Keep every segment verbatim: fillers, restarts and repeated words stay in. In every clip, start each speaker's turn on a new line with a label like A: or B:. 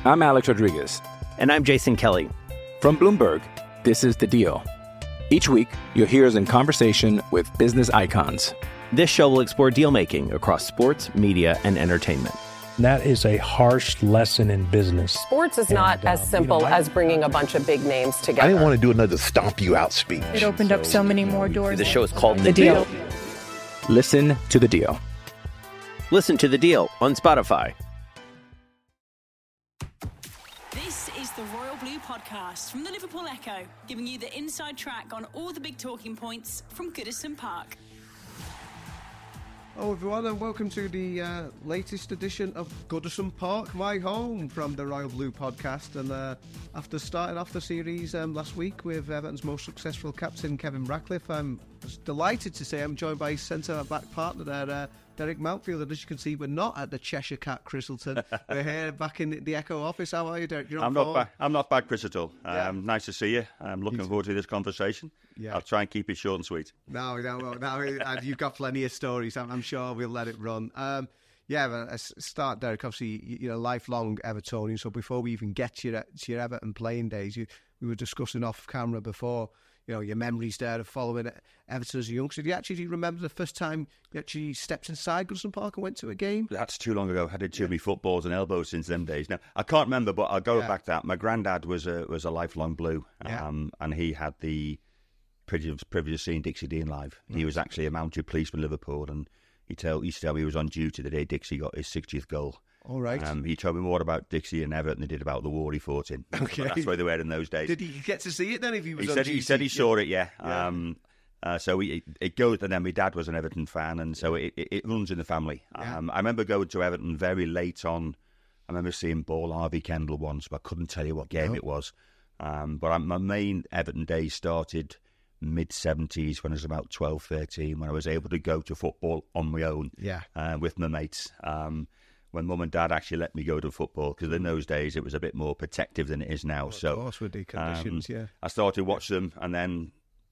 A: I'm Alex Rodriguez.
B: And I'm Jason Kelly.
A: From Bloomberg, this is The Deal. Each week, you'll hear us in conversation with business icons.
B: This show will explore deal-making across sports, media, and entertainment.
C: That is a harsh lesson in business.
D: Sports is not
C: and, uh,
D: as simple
C: you know, I,
D: as bringing a bunch of big names together.
E: I didn't want to do another stomp you out speech.
F: It opened up so many more doors.
B: The show is called The,
F: The
B: deal.
F: Deal.
A: Listen to The Deal.
B: Listen to The Deal on Spotify.
G: This is the Royal Blue Podcast from the Liverpool Echo, giving you the inside track on all the big talking points from Goodison Park.
H: Hello everyone and welcome to the uh, latest edition of Goodison Park, my home, from the Royal Blue Podcast. And uh, after starting off the series um, last week with Everton's most successful captain, Kevin Ratcliffe, I'm delighted to say I'm joined by his centre-back partner there, uh, Derek Mountfield. And as you can see, we're not at the Cheshire Cat, Christleton. We're here back in the Echo office. How are you, Derek? You're
I: I'm not bad. I'm not bad, Chris, at all.
H: Yeah.
I: Um, nice to see you. I'm looking forward to this conversation.
H: Yeah.
I: I'll try and keep it short and sweet.
H: No, no, no, no and you've got plenty of stories. I'm, I'm sure we'll let it run. Um, yeah, but a start, Derek. Obviously, you're a lifelong Evertonian. So before we even get to your, to your Everton playing days, you, we were discussing off camera before. You know, your memories there of following Everton as a youngster. Do you actually do you remember the first time you actually stepped inside Goodison Park and went to a game?
I: That's too long ago. I had too many footballs and elbows since them days. Now I can't remember, but I'll go yeah. back to that. My granddad was a was a lifelong Blue, um, yeah. and he had the privilege, privilege of seeing Dixie Dean live. Right. He was actually a mounted policeman in Liverpool, and he tell he used to tell me he was on duty the day Dixie got his sixtieth goal.
H: All right.
I: Um, he told me more about Dixie and Everton than he did about the war he fought in.
H: Okay.
I: That's where they were in those days.
H: Did he get to see it then? If he was
I: he
H: on
I: said
H: duty?
I: he said he saw it. Yeah.
H: yeah.
I: Um, uh, so we, it goes, and then my dad was an Everton fan, and so it, it, it runs in the family.
H: Yeah.
I: Um, I remember going to Everton very late on. I remember seeing Ball Harvey Kendall once, but I couldn't tell you what game
H: no.
I: it was. Um, but I, my main Everton days started mid seventies when I was about twelve, thirteen, when I was able to go to football on my own
H: yeah.
I: uh, with my mates. Um, when Mum and Dad actually let me go to football, because in those days it was a bit more protective than it is now.
H: Well, of
I: so,
H: course, with the conditions,
I: um,
H: yeah.
I: I started to watch them, and then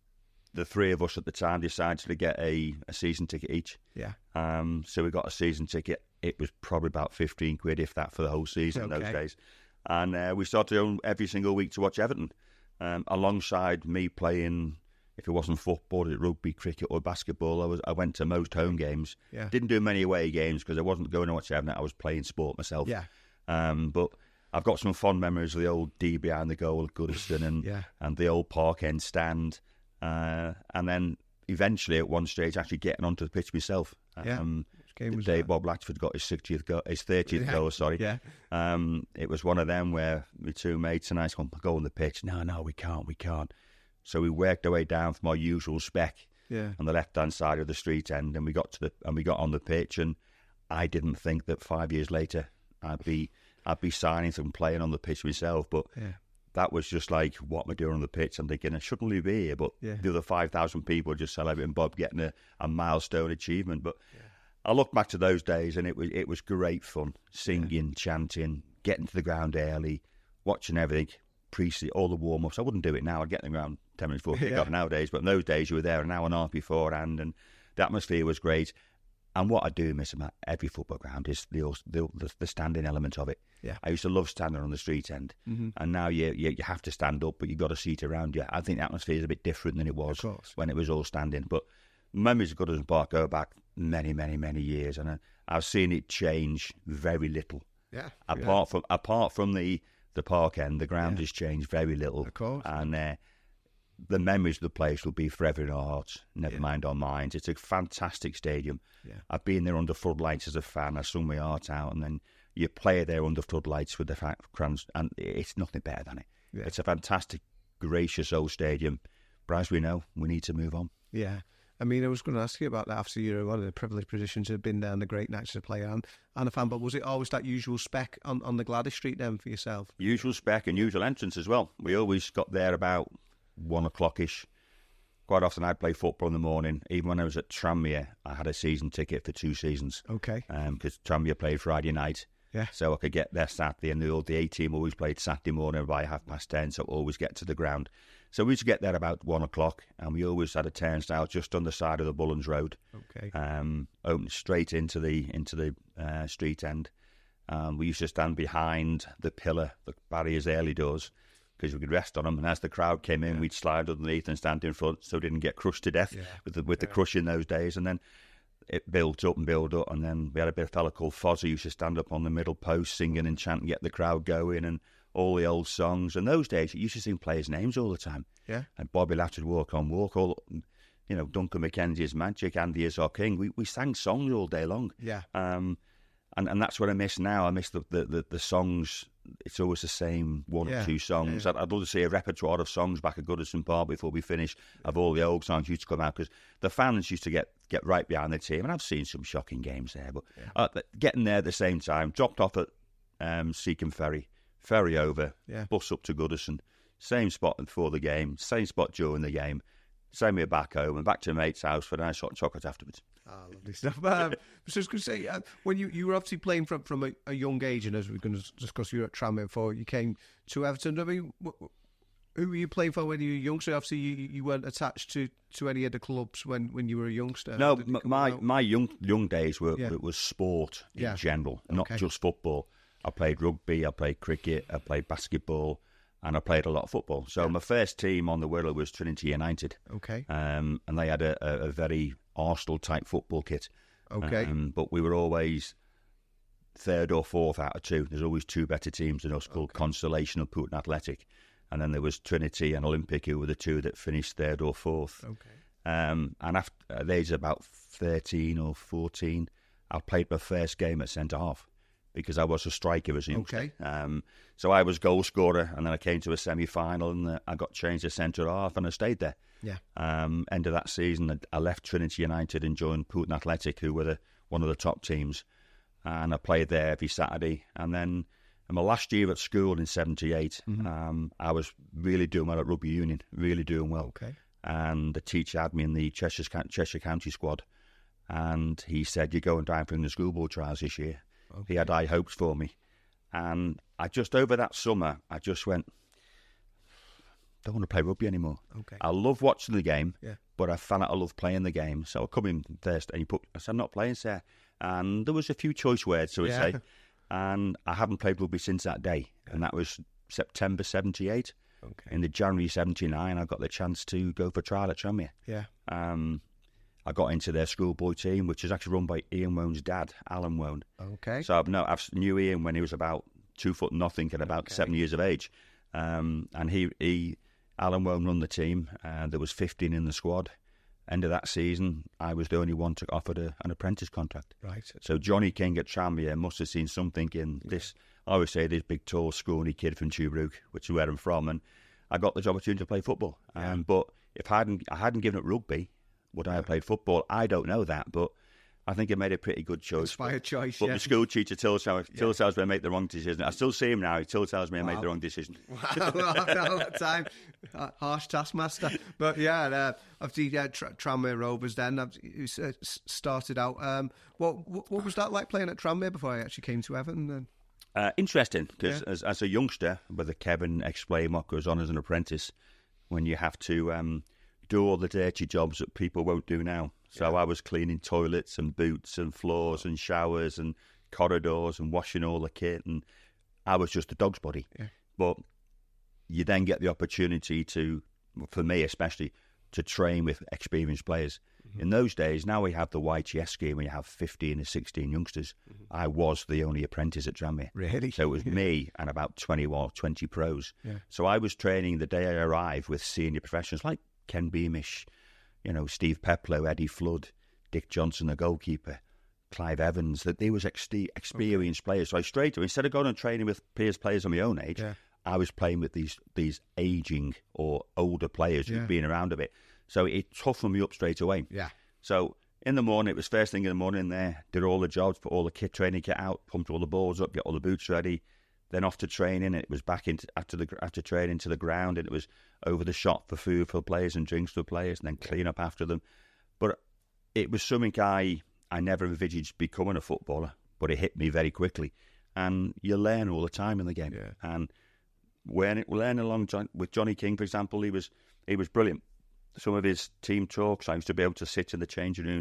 I: the three of us at the time decided to get a, a season ticket each.
H: Yeah.
I: Um, so we got a season ticket. It was probably about fifteen quid, if that, for the whole season
H: okay.
I: in those days. And uh, we started on every single week to watch Everton, um, alongside me playing. If it wasn't football, it rugby, cricket, or basketball. I was I went to most home games.
H: Yeah.
I: Didn't do many away games because I wasn't going to watch Everton. I was playing sport myself.
H: Yeah.
I: Um, but I've got some fond memories of the old D behind the goal at Goodison and
H: yeah.
I: and the old Park End stand, uh, and then eventually at one stage actually getting onto the pitch myself.
H: Yeah.
I: Um,
H: Which game was
I: the day
H: that?
I: Bob Latchford got his sixtieth goal, his thirtieth
H: yeah.
I: goal. Sorry.
H: Yeah.
I: Um, it was one of them where my two mates and I said, "Go on the pitch." No, no, we can't. We can't. So we worked our way down from our usual spec
H: yeah.
I: on the left-hand side of the street end, and we got to the and we got on the pitch. And I didn't think that five years later I'd be I'd be signing and playing on the pitch myself. But
H: yeah.
I: that was just like, what am I doing on the pitch? I'm thinking I shouldn't really be here. But
H: yeah.
I: the other five thousand people just celebrating Bob getting a, a milestone achievement. But yeah. I look back to those days, and it was it was great fun, singing, yeah. chanting, getting to the ground early, watching everything. Pre all the warm ups. I wouldn't do it now. I'd get in the ground ten minutes before kick off yeah. nowadays. But in those days, you were there an hour and a half beforehand, and the atmosphere was great. And what I do miss about every football ground is the the, the standing element of it.
H: Yeah.
I: I used to love standing on the street end,
H: mm-hmm.
I: and now you, you you have to stand up, but you've got a seat around you. I think the atmosphere is a bit different than it was when it was all standing. But memories of Goodison Park go back many, many, many years, and I, I've seen it change very little.
H: Yeah.
I: Apart
H: yeah.
I: from apart from the. The park end, the ground
H: yeah.
I: has changed very little.
H: Of course.
I: And uh, the memories of the place will be forever in our hearts, never
H: yeah. mind
I: our minds. It's a fantastic stadium.
H: Yeah.
I: I've been there under floodlights as a fan. I sung my heart out, and then you play there under floodlights with the fans, and it's nothing better than it.
H: Yeah.
I: It's a fantastic, gracious old stadium. But as we know, we need to move on.
H: Yeah. I mean, I was going to ask you about that. After you're one of the privileged positions to have been there on the great nights as a player and, and a fan, but was it always that usual spec on, on the Gladys Street then for yourself?
I: Usual spec and usual entrance as well. We always got there about one o'clock-ish. Quite often I'd play football in the morning. Even when I was at Tranmere, I had a season ticket for two seasons.
H: Okay.
I: Because um, Tranmere played Friday night.
H: Yeah.
I: So I could get there Saturday, and the, the A-team always played Saturday morning by half past ten, so I'd always get to the ground. So we used to get there about one o'clock, and we always had a turnstile just on the side of the Bullens Road.
H: Okay.
I: Um, open straight into the into the uh, street end. Um, we used to stand behind the pillar, the barriers early doors, because we could rest on them. And as the crowd came in, yeah. we'd slide underneath and stand in front so we didn't get crushed to death yeah. with the, with yeah. the crush in those days. And then it built up and built up. And then we had a bit of fella called Fozzie who used to stand up on the middle post singing and chanting, get the crowd going, and all the old songs. And those days, you used to sing players' names all the time.
H: Yeah.
I: And Bobby Latchard, Walk on Walk, all, you know, Duncan McKenzie is Magic, Andy is our king. We we sang songs all day long.
H: Yeah.
I: Um, and, and that's what I miss now. I miss the, the, the, the songs. It's always the same one
H: yeah.
I: or two songs. Yeah. I'd, I'd love to see a repertoire of songs back at Goodison Park before we finish, of all the old songs used to come out, because the fans used to get, get right behind the team. And I've seen some shocking games there. But yeah. uh, getting there at the same time, dropped off at um, Seacombe Ferry, ferry over,
H: yeah.
I: bus up to Goodison, same spot before the game, same spot during the game, same way back home, and back to my mate's house for a nice hot chocolate afterwards.
H: Ah, oh, lovely stuff. Um, so I was going to say, uh, when you, you were obviously playing from, from a, a young age, and as we we're going to discuss, you were at Tranmere before you came to Everton. I mean, wh- who were you playing for when you were young? So obviously you, you weren't attached to, to any of the clubs when, when you were a youngster.
I: No, my my young young days were
H: yeah.
I: was sport in
H: yeah.
I: general, not
H: okay.
I: just football. I played rugby, I played cricket, I played basketball, and I played a lot of football. So yeah. my first team on the Wirral was Trinity United.
H: Okay.
I: Um, and they had a, a, a very Arsenal-type football kit.
H: Okay.
I: Um, but we were always third or fourth out of two. There's always two better teams than us, called okay. Constellation and Putin Athletic. And then there was Trinity and Olympic, who were the two that finished third or fourth.
H: Okay.
I: Um, and after at the age of about thirteen or fourteen, I played my first game at centre-half, because I was a striker as a youngster.
H: Okay.
I: Um, so I was goal scorer, and then I came to a semi-final, and uh, I got changed to centre-half, and I stayed there.
H: Yeah.
I: Um, end of that season, I left Trinity United and joined Putin Athletic, who were the, one of the top teams, and I played there every Saturday. And then in my last year at school in seventy-eight, mm-hmm. um, I was really doing well at rugby union, really doing well.
H: Okay.
I: And the teacher had me in the Cheshire, Cheshire County squad, and he said, "You're going down for the schoolboy trials this year." Okay. He had high hopes for me. And I just, over that summer, I just went, don't want to play rugby anymore.
H: Okay.
I: I love watching the game,
H: yeah.
I: but I found out I love playing the game. So I come in Thursday and he put, I said, I'm not playing, sir. And there was a few choice words, so to
H: yeah.
I: say. And I haven't played rugby since that day. Yeah. And that was September seventy-eight.
H: Okay.
I: In the January seventy-nine, I got the chance to go for trial at Tranmere.
H: Yeah.
I: Um, I got into their schoolboy team, which is actually run by Ian Wone's dad, Alan Wone.
H: Okay.
I: So I've no, I've knew Ian when he was about two foot nothing and about
H: okay.
I: seven years of age. Um, and he, he, Alan Wone run the team. Uh, there was fifteen in the squad. End of that season, I was the only one to offer a, an apprentice contract.
H: Right.
I: So Johnny King at Tranmere must have seen something in this. I always say this big, tall, scrawny kid from Tuebrook, which is where I'm from, and I got the opportunity to play football.
H: Yeah.
I: Um, but if I hadn't, I hadn't given up rugby, would I have played football? I don't know that, but I think I made a pretty good choice.
H: Inspired choice,
I: But
H: yeah.
I: the school teacher still tells,
H: yeah.
I: still tells me I made the wrong decision. I still see him now. He still tells me I wow. made the wrong decision.
H: Wow, after all that time. Uh, harsh taskmaster. But yeah, uh, obviously, yeah, Tr- Tranmere Rovers then, you uh, started out. Um, what, what what was that like playing at Tranmere before I actually came to Everton? Then?
I: Uh, interesting, because
H: yeah.
I: as, as a youngster, whether Kevin explained what goes on as an apprentice, when you have to um, do all the dirty jobs that people won't do now. So yeah. I was cleaning toilets and boots and floors and showers and corridors and washing all the kit, and I was just a dog's body.
H: Yeah.
I: But you then get the opportunity to, for me especially, to train with experienced players. Mm-hmm. In those days, now we have the Y T S scheme where you have fifteen or sixteen youngsters. Mm-hmm. I was the only apprentice at Tranmere.
H: Really?
I: So it was me and about twenty or twenty pros.
H: Yeah.
I: So I was training the day I arrived with senior professionals like Ken Beamish, you know, Steve Peplow, Eddie Flood, Dick Johnson, the goalkeeper, Clive Evans, that they was ex- experienced okay. players. So I straight away, instead of going and training with peers players on my own age,
H: yeah.
I: I was playing with these these aging or older players
H: yeah.
I: who'd been around a bit. So it toughened me up straight away.
H: Yeah.
I: So in the morning, it was first thing in the morning there, did all the jobs, put all the kit training kit out, pumped all the balls up, get all the boots ready, then off to training. It was back into after the after training to the ground, and it was over the shop for food for players and drinks for players, and then clean up after them. But it was something I, I never envisaged becoming a footballer, but it hit me very quickly. And you learn all the time in the game.
H: Yeah.
I: And when it, learning along John, with Johnny King, for example, he was he was brilliant. Some of his team talks, I used to be able to sit in the changing rooms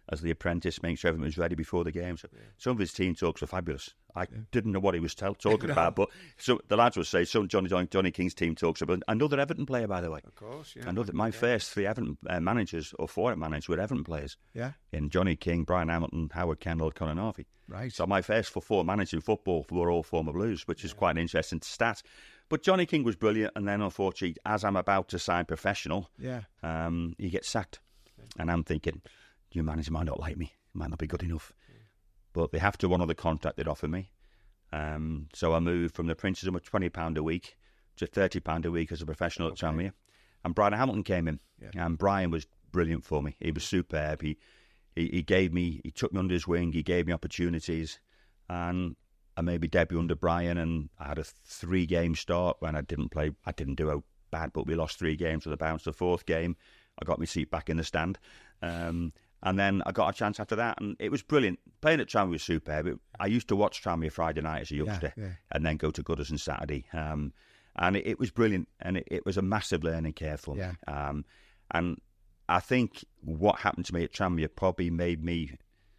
I: as the apprentice, make sure everything was ready before the game. So yeah. Some of his team talks are fabulous. I yeah. didn't know what he was tell- talking no. about, but so the lads would say some Johnny, Johnny Johnny King's team talks about another Everton player, by the way.
H: Of course, yeah.
I: Another, my yeah. first three Everton uh, managers or four managers were Everton players.
H: Yeah.
I: In Johnny King, Brian Hamilton, Howard Kendall, Conor Harvey.
H: Right.
I: So my first four managers in football were all former Blues, which is yeah. quite an interesting stat. But Johnny King was brilliant, and then unfortunately, as I'm about to sign professional,
H: yeah, um,
I: he gets sacked, and I'm thinking, your manager might not like me, might not be good enough, yeah. but they have to honour the contract they'd offer me. Um, so I moved from the Princes of twenty pounds a week to thirty pounds a week as a professional okay. at Tranmere, and Brian Hamilton came in, yeah. and Brian was brilliant for me. He was superb. He, he he gave me, he took me under his wing. He gave me opportunities, and I made my debut under Brian, and I had a three-game start when I didn't play. I didn't do bad, but we lost three games with a bounce. The fourth game, I got my seat back in the stand. Um, and then I got a chance after that, and it was brilliant. Playing at Tranmere was superb. It, I used to watch Tranmere Friday night as a youngster yeah, yeah. and then go to Goodison Saturday. Um, and it, it was brilliant, and it, it was a massive learning curve for me. Yeah. Um, and I think what happened to me at Tranmere probably made me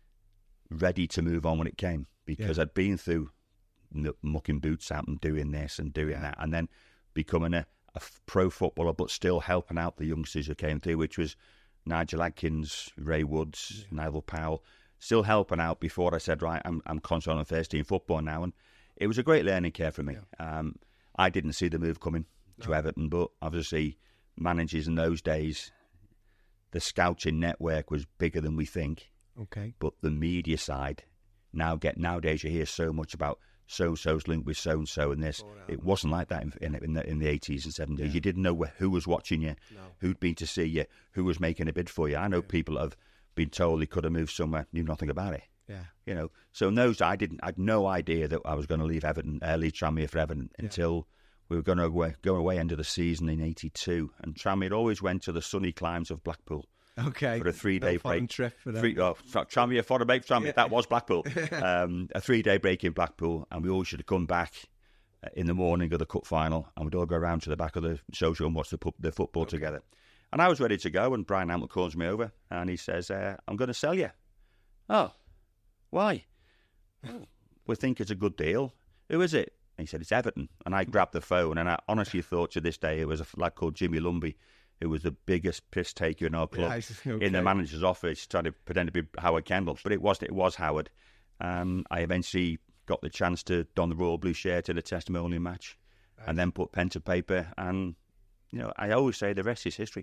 I: ready to move on when it came. Because yeah. I'd been through mucking boots out and doing this and doing yeah. that, and then becoming a, a pro footballer, but still helping out the youngsters who came through, which was Nigel Adkins, Ray Woods, yeah. Neville Powell, still helping out before I said, right, I'm I'm concentrating on first team football now. And it was a great learning curve for me. Yeah. Um, I didn't see the move coming no. to Everton, but obviously managers in those days, the scouting network was bigger than we think.
H: Okay.
I: But the media side... Now, get nowadays you hear so much about so and so's linked with so and so and this. Oh, no. It wasn't like that in in, in the in the eighties and seventies. Yeah. You didn't know wh- who was watching you, no. who'd been to see you, who was making a bid for you. I know yeah. people have been told they could have moved somewhere, knew nothing about it.
H: Yeah,
I: you know. So in those, I didn't. I had no idea that I was going to leave Everton, uh, leave Tranmere for Everton yeah. until we were going to go, go away end of the season in eighty-two. And Tranmere always went to the sunny climes of Blackpool.
H: Okay.
I: For a three-day
H: no
I: break.
H: Trip for them.
I: Three, oh, Tranmere, foreign break, Tranmere, yeah. that was Blackpool. um, a three-day break in Blackpool, and we all should have come back in the morning of the cup final, and we'd all go around to the back of the social and watch the, pu- the football okay. together. And I was ready to go, and Brian Hamilton calls me over, and he says, uh, I'm going to sell you. Oh, why? Oh, we think it's a good deal. Who is it? And he said, it's Everton. And I grabbed the phone, and I honestly thought to this day it was a lad called Jimmy Lumby, who was the biggest piss taker in our club,
H: yes, okay.
I: in the manager's office, trying to pretend to be Howard Kendall. But it was it was Howard. Um, I eventually got the chance to don the Royal Blue shirt in a testimonial match, right. and then put pen to paper. And you know, I always say the rest is history.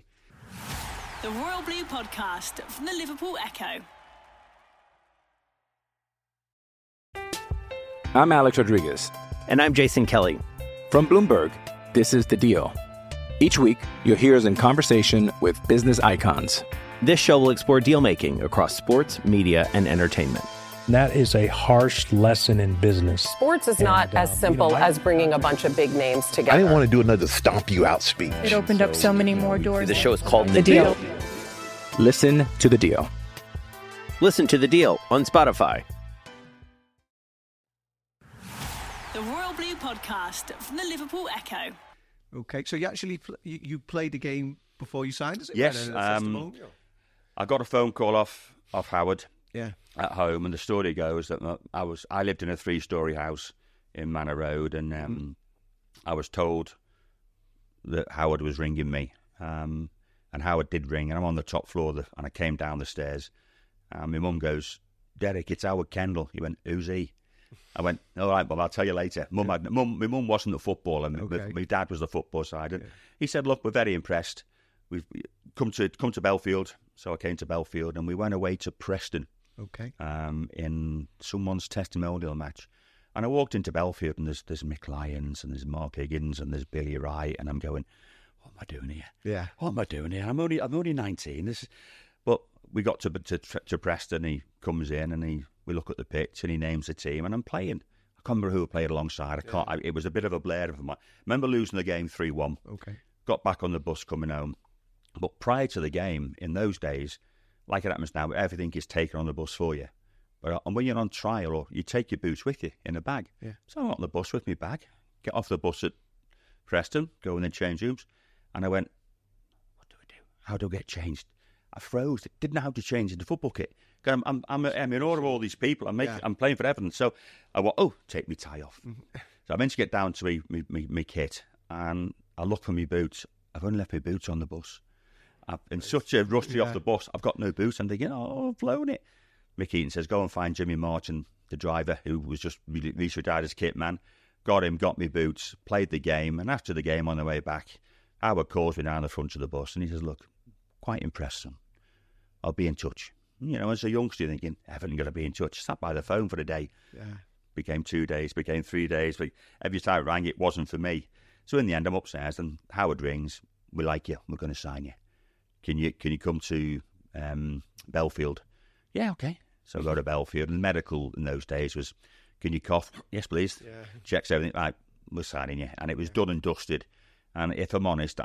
G: The Royal Blue Podcast from the Liverpool Echo.
A: I'm Alex Rodriguez.
B: And I'm Jason Kelly.
A: From Bloomberg, this is The Deal. Each week, you'll hear us in conversation with business icons.
B: This show will explore deal-making across sports, media, and entertainment.
C: That is a harsh lesson in business.
D: Sports is not and, as uh, simple you know, I, as bringing a bunch of big names together.
E: I didn't want to do another stomp you out speech.
F: It opened so, up so many more doors.
B: The show is called The,
F: the
B: deal.
F: deal.
A: Listen to The Deal.
B: Listen to The Deal on Spotify.
G: The Royal Blue Podcast from the Liverpool Echo.
H: Okay, so you actually pl- you, you played the game before you signed, is it?
I: Yes, um, I got a phone call off off Howard.
H: Yeah.
I: At home, and the story goes that I was I lived in a three story house in Manor Road, and um, mm. I was told that Howard was ringing me, um, and Howard did ring, and I'm on the top floor, the, and I came down the stairs, and my mum goes, "Derek, it's Howard Kendall." He went, "Who's he?" I went, all right, well, I'll tell you later. Mum, had, mum, my mum wasn't a footballer. My, okay. my dad was the football side. And yeah. He said, look, we're very impressed. We've come to come to Belfield. So I came to Belfield, and we went away to Preston.
H: Okay.
I: Um, in someone's testimonial match. And I walked into Belfield, and there's there's Mick Lyons, and there's Mark Higgins, and there's Billy Wright, and I'm going, what am I doing here?
H: Yeah.
I: What am I doing here? I'm only I'm only nineteen. This, but we got to to to Preston. He comes in, and he we look at the pitch, and he names the team, and I'm playing. I can't remember who I played alongside. I can't. Yeah. I, it was a bit of a blur of my. Remember losing the game three one.
H: Okay.
I: Got back on the bus coming home, but prior to the game, in those days, like it happens now, everything is taken on the bus for you. But and when you're on trial, or you take your boots with you in a bag.
H: Yeah.
I: So I got on the bus with my bag, get off the bus at Preston, go in the change rooms, and I went, what do I do? How do I get changed? I froze. Didn't know how to change into football kit. I'm, I'm, I'm, I'm in awe of all these people. I'm, making, yeah. I'm playing for Everton. So I went, oh, take my tie off. So I managed to get down to me, me, me, me kit, and I look for my boots. I've only left my boots on the bus. I've been such a rusty yeah. off the bus. I've got no boots. I'm thinking, oh, I've blown it. Mick Eaton says, go and find Jimmy Martin, the driver, who was just recently retired as kit man. Got him, got me boots, played the game, and after the game on the way back, Howard calls me down the front of the bus, and he says, look, quite impressed, son. I'll be in touch. You know, as a youngster, you're thinking, Everton got to be in touch. Sat by the phone for a day. Yeah. Became two days, became three days. But every time it rang, it wasn't for me. So in the end, I'm upstairs, and Howard rings. We like you. We're going to sign you. Can you can you come to um, Belfield? Yeah, okay. So I go to Belfield. And medical in those days was, can you cough? Yes, please. Yeah. Checks everything. Right, we're signing you. And it was yeah. done and dusted. And if I'm honest, I,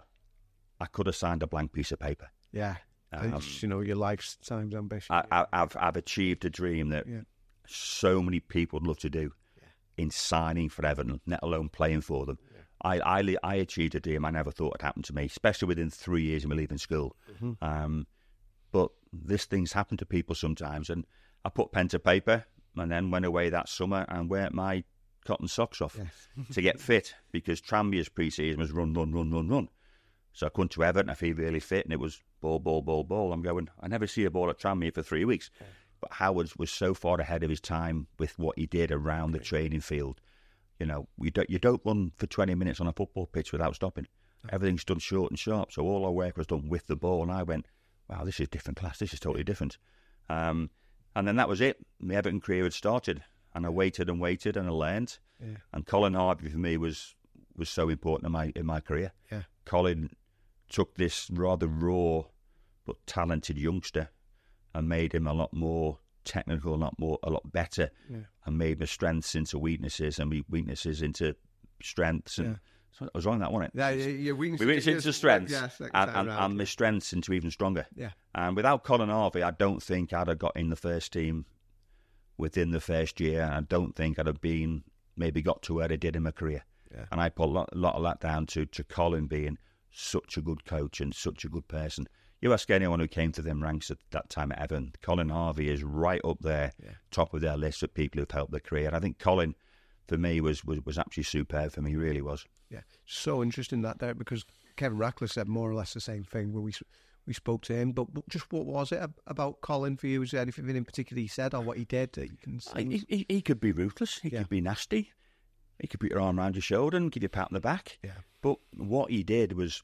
I: I could have signed a blank piece of paper.
H: Yeah. Um, you know, your lifetime's ambition.
I: I, I, I've I've achieved a dream that yeah. so many people would love to do yeah. in signing for Everton, let alone playing for them. Yeah. I, I I achieved a dream I never thought would happen to me, especially within three years of me leaving school. Mm-hmm. Um, but this thing's happened to people sometimes, and I put pen to paper and then went away that summer and wear my cotton socks off yes. to get fit, because Tranmere's pre-season was run, run, run, run, run. So I come to Everton, I feel really fit, and it was ball, ball, ball, ball. I'm going, I never see a ball at Tranmere for three weeks. Yeah. But Howard was so far ahead of his time with what he did around the training field. You know, you don't, you don't run for twenty minutes on a football pitch without stopping. No. Everything's done short and sharp. So all our work was done with the ball. And I went, wow, this is different class. This is totally different. Um, and then that was it. My Everton career had started. And I waited and waited and I learned. Yeah. And Colin Harvey for me was was so important in my in my career.
H: Yeah.
I: Colin took this rather raw but talented youngster and made him a lot more technical, a lot more, a lot better, yeah. and made my strengths into weaknesses and my weaknesses into strengths. And yeah. so I was wrong that, wasn't it?
H: Yeah, your weaknesses,
I: weaknesses into strengths,
H: yes,
I: and, and, and my strengths into even stronger.
H: Yeah.
I: And without Colin Harvey, I don't think I'd have got in the first team within the first year. I don't think I'd have been maybe got to where I did in my career. Yeah. And I put a lot, a lot of that down to, to Colin being such a good coach and such a good person. You ask anyone who came to them ranks at that time at Everton, Colin Harvey is right up there, yeah. top of their list of people who've helped their career. And I think Colin, for me, was, was, was actually superb for me, he really was.
H: Yeah, so interesting that there, because Kevin Ratcliffe said more or less the same thing when we we spoke to him. But just what was it about Colin for you? Was there anything in particular he said or what he did that you can see?
I: He, he, he could be ruthless, he yeah. could be nasty. He could put your arm around your shoulder and give you a pat on the back.
H: Yeah.
I: But what he did was,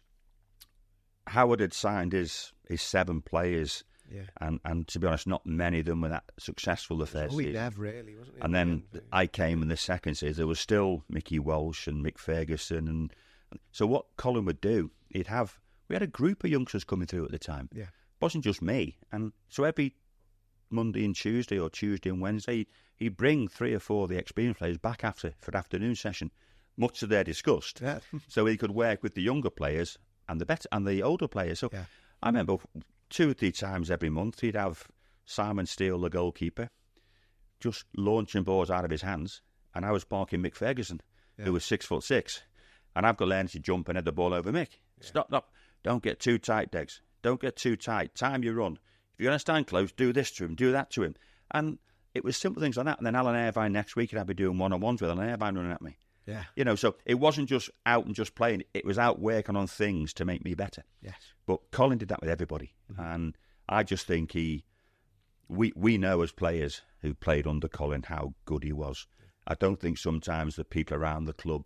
I: Howard had signed his, his seven players,
H: yeah.
I: and, and to be honest, not many of them were that successful the first
H: season.
I: Nev,
H: really, wasn't he?
I: And then yeah. I came in the second season. There was still Mickey Walsh and Mick Ferguson. And so what Colin would do, he'd have, we had a group of youngsters coming through at the time.
H: Yeah.
I: It wasn't just me. And so every Monday and Tuesday or Tuesday and Wednesday, he'd bring three or four of the experienced players back after for afternoon session, much to their disgust.
H: Yeah.
I: So he could work with the younger players and the better and the older players. So
H: yeah.
I: I remember two or three times every month he'd have Simon Steele, the goalkeeper, just launching balls out of his hands, and I was barking Mick Ferguson, yeah. who was six foot six, and I've got to learn to jump and head the ball over Mick. Yeah. Stop, stop! Don't get too tight, Degs. Don't get too tight. Time your run. If you're going to stand close, do this to him, do that to him. And it was simple things like that. And then Alan Irvine next week, I'd be doing one-on-ones with Alan Irvine running at me.
H: Yeah.
I: You know, so it wasn't just out and just playing. It was out working on things to make me better.
H: Yes.
I: But Colin did that with everybody. Mm-hmm. And I just think he... We, we know as players who played under Colin how good he was. I don't think sometimes the people around the club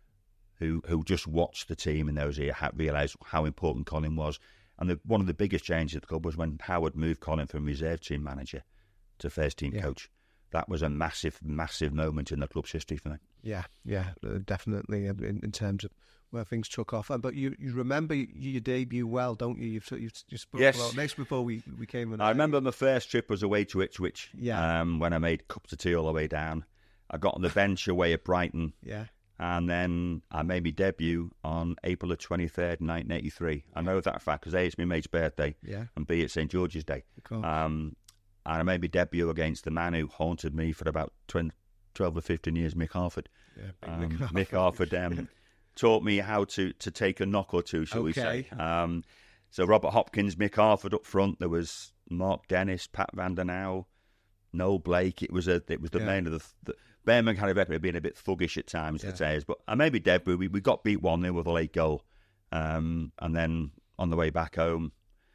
I: who who just watched the team in those years realised how important Colin was. And the, one of the biggest changes at the club was when Howard moved Colin from reserve team manager to first team
H: yeah.
I: coach. That was a massive, massive moment in the club's history for me.
H: Yeah, yeah, definitely in, in terms of where things took off. But you, you remember your debut well, don't you? You've, you've, you spoke
I: yes.
H: about next before we, we came in.
I: I remember my first trip was away to Ipswich.
H: Yeah.
I: Um, when I made cups of tea all the way down. I got on the bench away at Brighton.
H: Yeah.
I: And then I made my debut on April the twenty-third, nineteen eighty-three. I know that fact because A, it's my mate's birthday,
H: yeah.
I: and B, it's St George's Day. Um, and I made my debut against the man who haunted me for about twenty, twelve or fifteen years, Mick Harford.
H: Yeah,
I: um,
H: Mick Harford,
I: Mick Harford um, taught me how to, to take a knock or two, shall
H: okay.
I: we say. Um, So Robert Hopkins, Mick Harford up front. There was Mark Dennis, Pat Van Der Nauw, Noel Blake. It was a it was the yeah. main of the. the Birmingham had a record of being a bit thuggish at times, yeah. at days, but and maybe Debra, we, we got beat one nil with a late goal, um, and then on the way back home,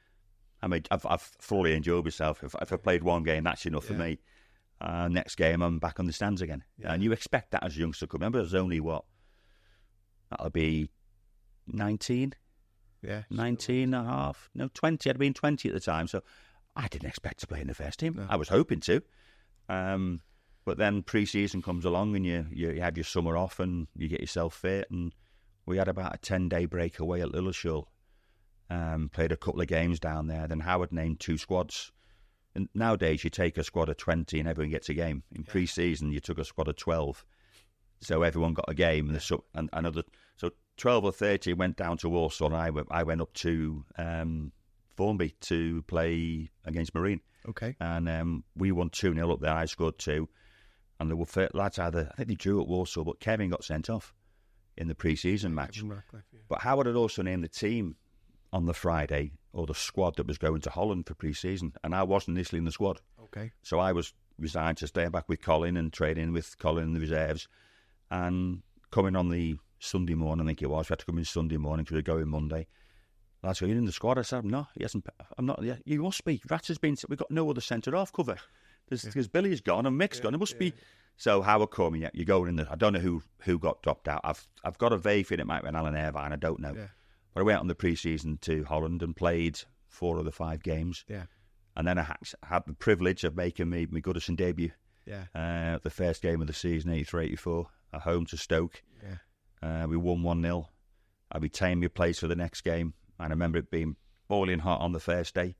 I: I mean, I've, I've thoroughly enjoyed myself. If, if I played one game, that's enough yeah. for me. Uh, next game, I'm back on the stands again, yeah. and you expect that as a youngster. Remember, it was only what that'll be nineteen,
H: yeah,
I: nineteen and a half, no twenty. I'd been twenty at the time, so I didn't expect to play in the first team.
H: No.
I: I was hoping to. Um, But then pre-season comes along and you, you you have your summer off and you get yourself fit. And we had about a ten-day break away at Lilleshall. Um, played a couple of games down there. Then Howard named two squads. And nowadays you take a squad of twenty and everyone gets a game. In yeah. pre-season you took a squad of twelve. So everyone got a game. And, the, and another, so twelve or thirty went down to Walsall and I went, I went up to um, Formby to play against Marine.
H: Okay.
I: And um, we won two nil up there. I scored two. And there were lads either, I think they drew at Walsall, but Kevin got sent off in the pre-season match.
H: Ratcliffe, yeah.
I: But Howard had also named the team on the Friday, or the squad that was going to Holland for pre-season, and I wasn't initially in the squad.
H: Okay.
I: So I was resigned to stay back with Colin and training with Colin in the reserves, and coming on the Sunday morning, I think it was, we had to come in Sunday morning because we were going Monday. Lads, are you in the squad? I said, no, he hasn't. I'm not. You must be. Rats has been. We've got no other centre half cover. Because yeah. Billy's gone and Mick's yeah, gone. It must yeah. be. So Howard called me. Yeah, you're going in the. I don't know who, who got dropped out. I've I've got a vague feeling it might have been Alan Irvine. I don't know.
H: Yeah.
I: But I went on the pre-season to Holland and played four of the five games.
H: Yeah.
I: And then I had, had the privilege of making me my Goodison debut.
H: Yeah.
I: Uh, the first game of the season, eighty-three eighty-four, at home to Stoke.
H: Yeah.
I: Uh, we won one nil. I retained my place for the next game. And I remember it being boiling hot on the first day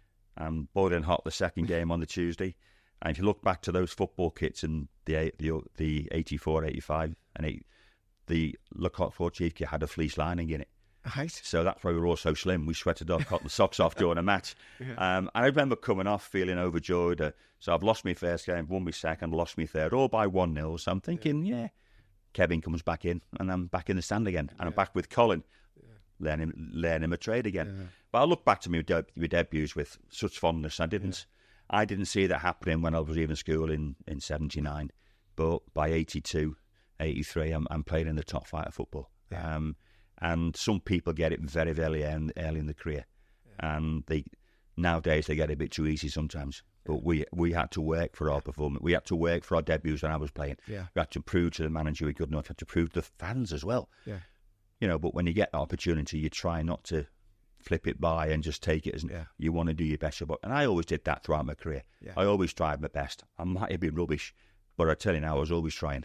I: and boiling hot the second game on the Tuesday. And if you look back to those football kits in the the, the eighty-four, eighty-five, and eight, the Le Coq Chief kit had a fleece lining in it.
H: Right.
I: So that's why we were all so slim. We sweated our cotton socks off during a match. Yeah. Um, and I remember coming off feeling overjoyed. Uh, so I've lost my first game, won my second, lost my third, all by one nil. So I'm thinking, yeah. yeah, Kevin comes back in, and I'm back in the stand again. And yeah. I'm back with Colin, yeah. learning learning a trade again. Yeah. But I look back to my, de- my debuts with such fondness. I didn't... Yeah. I didn't see that happening when I was even in school in, in seventy-nine, but by eighty-two, eighty-three, I'm, I'm playing in the top flight of football. Yeah. Um, and some people get it very, very early, early in the career, yeah. and they nowadays they get it a bit too easy sometimes. But we we had to work for our performance. We had to work for our debuts when I was playing.
H: Yeah.
I: We had to prove to the manager we could not. We had to prove to the fans as well.
H: Yeah.
I: You know, but when you get the opportunity, you try not to flip it by and just take it as
H: yeah.
I: you want to do your best. And I always did that throughout my career.
H: Yeah.
I: I always tried my best. I might have been rubbish, but I tell you now, I was always trying.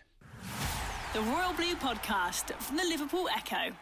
G: The Royal Blue Podcast from the Liverpool Echo.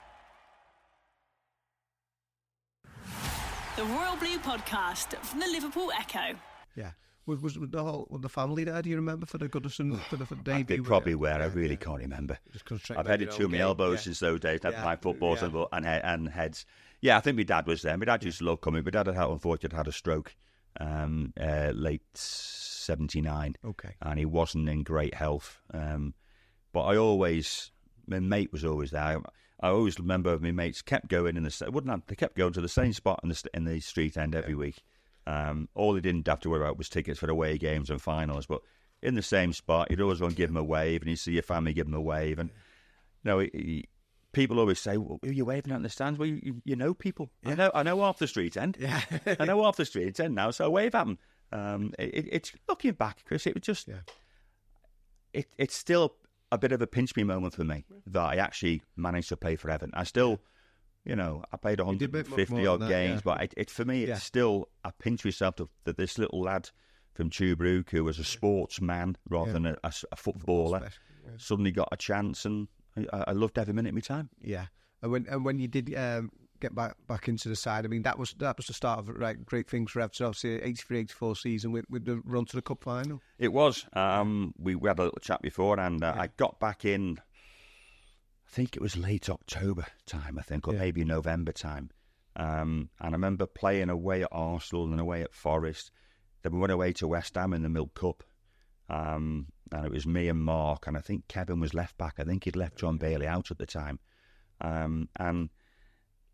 G: The Royal Blue Podcast from the Liverpool Echo.
H: Yeah. Was, was the whole was the family there? Do you remember for the Goodison for the for debut?
I: They probably were.
H: Yeah,
I: I really
H: yeah.
I: can't remember.
H: Just
I: I've had it to my elbows yeah. since those days. I've
H: yeah.
I: played footballs
H: yeah.
I: and, and and heads. Yeah, I think my dad was there. My dad used to love coming. My dad had unfortunately had a stroke, um, uh, late seventy-nine.
H: Okay,
I: and he wasn't in great health. Um, but I always, my mate was always there. I, I always remember my mates kept going in the wouldn't have, they kept going to the same spot in the in the street end every yeah. week. Um, all they didn't have to worry about was tickets for away games and finals, but in the same spot, you'd always want to give them a wave, and you see your family give them a wave. And you know, it, it, people always say, well, "Who are you waving at in the stands?" Well, you, you, you know people. Yeah. I know, I know half the street end.
H: Yeah,
I: I know half the street end now, so I wave at them. Um, it, it's looking back, Chris. It was just,
H: yeah.
I: it, it's still a bit of a pinch me moment for me that I actually managed to play for Everton. I still. You know, I played one hundred fifty odd that, games, yeah. but it, it for me, it's yeah. still, I pinch myself to, that this little lad from Tuebrook, who was a sportsman rather yeah. than a, a, a footballer, Football yeah. suddenly got a chance, and I, I loved every minute of my time.
H: Yeah, and when and when you did um, get back back into the side, I mean, that was that was the start of right, great things for Everton. Obviously, eighty-three eighty-four season with, with the run to the cup final.
I: It was. Um, we, we had a little chat before, and uh, yeah. I got back in. I think it was late October time, I think, or yeah. maybe November time. Um, and I remember playing away at Arsenal and away at Forest. Then we went away to West Ham in the Milk Cup. Um, and it was me and Mark, and I think Kevin was left back. I think he'd left John Bailey out at the time. Um, and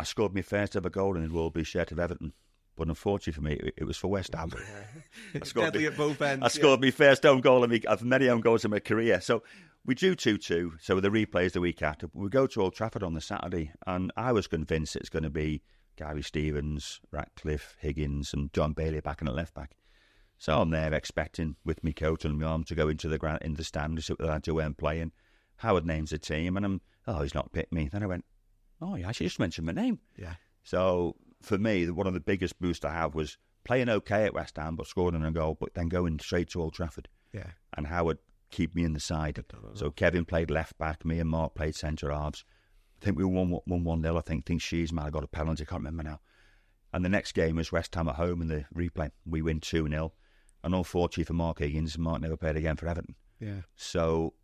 I: I scored my first ever goal in the Royal Blue shirt of Everton. But unfortunately for me, it, it was for West Ham.
H: It's deadly
I: me,
H: at both ends.
I: I scored
H: yeah.
I: my first own goal, and I've many own goals in my career. So we drew two two, so the replays the week after. We go to Old Trafford on the Saturday, and I was convinced it's going to be Gary Stevens, Ratcliffe, Higgins, and John Bailey back in the left back. So I'm there expecting, with my coat and my arm, to go into the ground, in the stand to see what the lads who weren't playing. Howard names the team, and I'm, oh, he's not picked me. Then I went, oh, yeah, actually just mentioned my name.
H: Yeah.
I: So for me, one of the biggest boosts I have was playing okay at West Ham, but scoring a goal, but then going straight to Old Trafford.
H: Yeah.
I: And Howard keep me in the side. So Kevin played left back, me and Mark played centre halves. I think we won one one nil. I think think she's might have got a penalty. I can't remember now. And the next game was West Ham at home in the replay. We win two nil. And unfortunately for Mark Higgins, Mark never played again for Everton.
H: Yeah.
I: So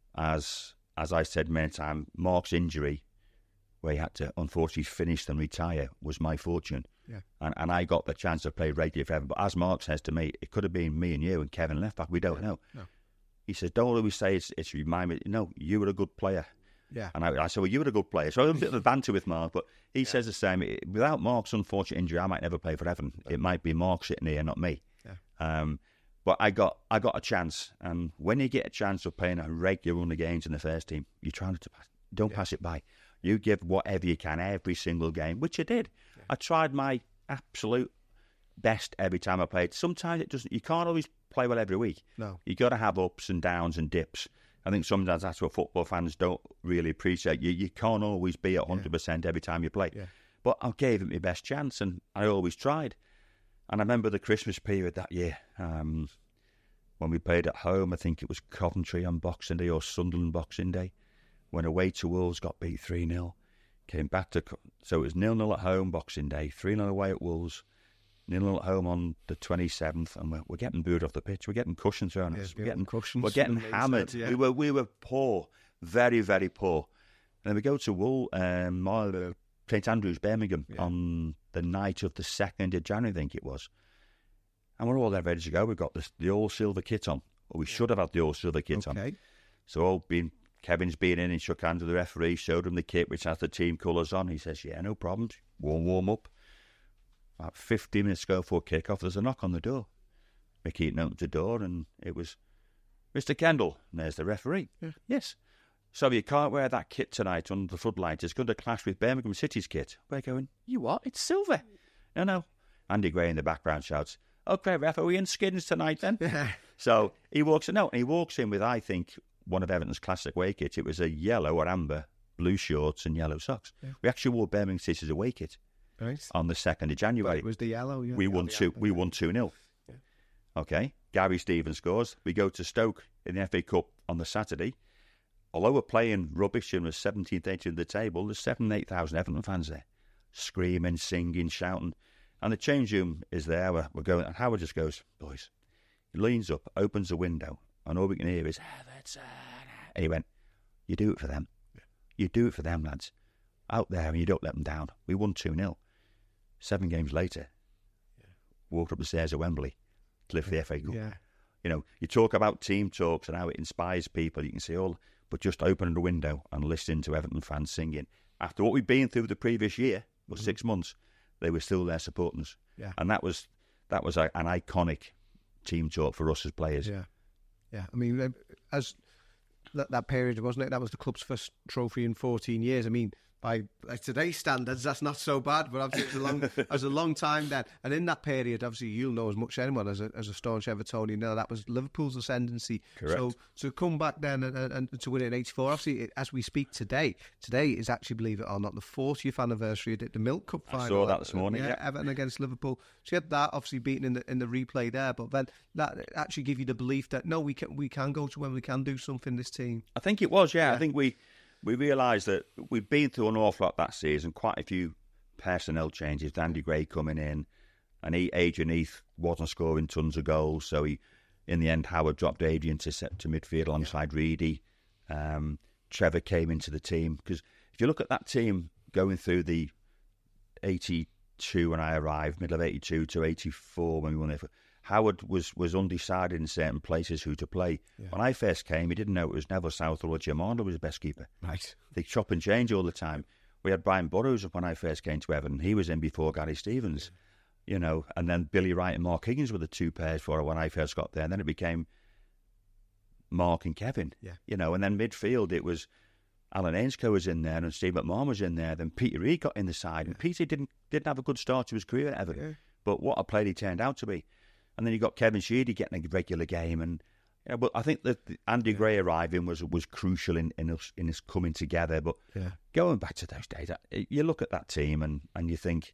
I: as as I said many times, Mark's injury, where he had to unfortunately finish and retire, was my fortune.
H: Yeah.
I: And and I got the chance to play regularly for Everton. But as Mark says to me, it could have been me and you and Kevin left back. We don't
H: yeah.
I: know.
H: No.
I: He says, don't always say it's, it's remind me. No, you were a good player.
H: Yeah.
I: And I, I said, well, you were a good player. So I had a bit of a banter with Mark, but he yeah. says the same. Without Mark's unfortunate injury, I might never play for Everton. No. It might be Mark sitting here, not me.
H: Yeah.
I: Um, but I got I got a chance. And when you get a chance of playing a regular run of games in the first team, you try not to pass. Don't yeah. pass it by. You give whatever you can every single game, which I did. Yeah. I tried my absolute best every time I played. Sometimes it doesn't. You can't always play well every week.
H: No.
I: You got to have ups and downs and dips. I think sometimes that's what football fans don't really appreciate. You you can't always be at one hundred percent yeah. every time you play.
H: Yeah.
I: But I gave it my best chance, and I always tried. And I remember the Christmas period that year, um, when we played at home. I think it was Coventry on Boxing Day or Sunderland Boxing Day. Went away to Wolves, got beat three nil. Came back to... So it was nil nil at home Boxing Day, three nil away at Wolves, nil nil at home on the twenty-seventh, and we're, we're getting booed off the pitch. We're getting cushions thrown at
H: yeah,
I: us. We're getting,
H: cushions
I: we're getting hammered.
H: Said, yeah.
I: We were we were poor, very, very poor. And then we go to Wool, um, Saint Andrews, Birmingham, yeah. on the night of the second of January, I think it was. And we're all there ready to go. We've got this, the all-silver kit on. Or we should have had the all-silver kit
H: okay.
I: on. So all been... Kevin's been in and shook hands with the referee, showed him the kit which has the team colours on. He says, yeah, no problems. Warm, warm up. About fifteen minutes ago before kick-off, there's a knock on the door. Mickey Eaton opens the door, and it was Mister Kendall. And there's the referee.
H: Yeah.
I: Yes. So you can't wear that kit tonight under the floodlights. It's going to clash with Birmingham City's kit. We're going, you what? It's silver. No, no. Andy Gray in the background shouts, okay, ref, are we in skins tonight then?
H: Yeah.
I: So he walks in. No, and he walks in with, I think... one of Everton's classic away kits. It was a yellow or amber, blue shorts and yellow socks. Yeah. We actually wore Birmingham City's away kit
H: right.
I: on the second of January.
H: But it was the yellow. Yeah.
I: We won two. Amber, we yeah. won two nil. Yeah. Okay. Gary Stevens scores. We go to Stoke in the F A Cup on the Saturday. Although we're playing rubbish and we're seventeenth, eighteenth of the table, there's seven, eight thousand Everton fans there, screaming, singing, shouting, and the change room is there. We're, we're going, and Howard just goes, boys. He leans up, opens the window. And all we can hear is, Everton. And he went, you do it for them. Yeah. You do it for them, lads. Out there, and you don't let them down. We won two nil. Seven games later, yeah. walked up the stairs at Wembley to lift the F A Cup.
H: Yeah.
I: You know, you talk about team talks and how it inspires people. You can see all, but just opening the window and listening to Everton fans singing. After what we've been through the previous year, or mm-hmm. six months, they were still there supporting us.
H: Yeah.
I: And that was, that was a, an iconic team talk for us as players.
H: Yeah. Yeah, I mean, as that, that period, wasn't it? That was the club's first trophy in fourteen years. I mean, by like today's standards, that's not so bad, but obviously it was a long, it was a long time then. And in that period, obviously, you'll know as much as anyone as a, as a staunch Evertonian. You know, that was Liverpool's ascendancy.
I: Correct. So
H: to come back then and, and, and to win it in eighty-four, obviously, it, as we speak today, today is actually, believe it or not, the fortieth anniversary of the Milk Cup final.
I: I saw that this morning,
H: yeah,
I: yeah.
H: Everton against Liverpool. So you had that obviously beaten in the in the replay there, but then that actually give you the belief that, no, we can, we can go to when we can do something, this team.
I: I think it was, yeah.
H: yeah.
I: I think we... We realised that we'd been through an awful lot that season, quite a few personnel changes, Andy Gray coming in, and he, Adrian Heath wasn't scoring tons of goals, so he, in the end, Howard dropped Adrian to set to midfield alongside yeah. Reedy. Um, Trevor came into the team, because if you look at that team going through the eighty-two when I arrived, middle of eighty-two to eighty-four when we won it, Howard was, was undecided in certain places who to play. Yeah. When I first came, he didn't know it was Neville Southall or Jim Arnold was the best keeper.
H: Right.
I: They chop and change all the time. we had Brian Burrows when I first came to Everton. He was in before Gary Stevens, yeah. you know, and then Billy Wright and Mark Higgins were the two pairs for when I first got there. And then it became Mark and Kevin,
H: yeah.
I: you know, and then midfield it was Alan Ainscough was in there and Steve McMahon was in there. Then Peter Reid got in the side, yeah. and Peter didn't didn't have a good start to his career at Everton, yeah. but what a player he turned out to be. And then you got Kevin Sheedy getting a regular game, and you know, but I think that Andy yeah. Gray arriving was was crucial in in us in us coming together. But
H: yeah.
I: going back to those days, you look at that team and, and you think,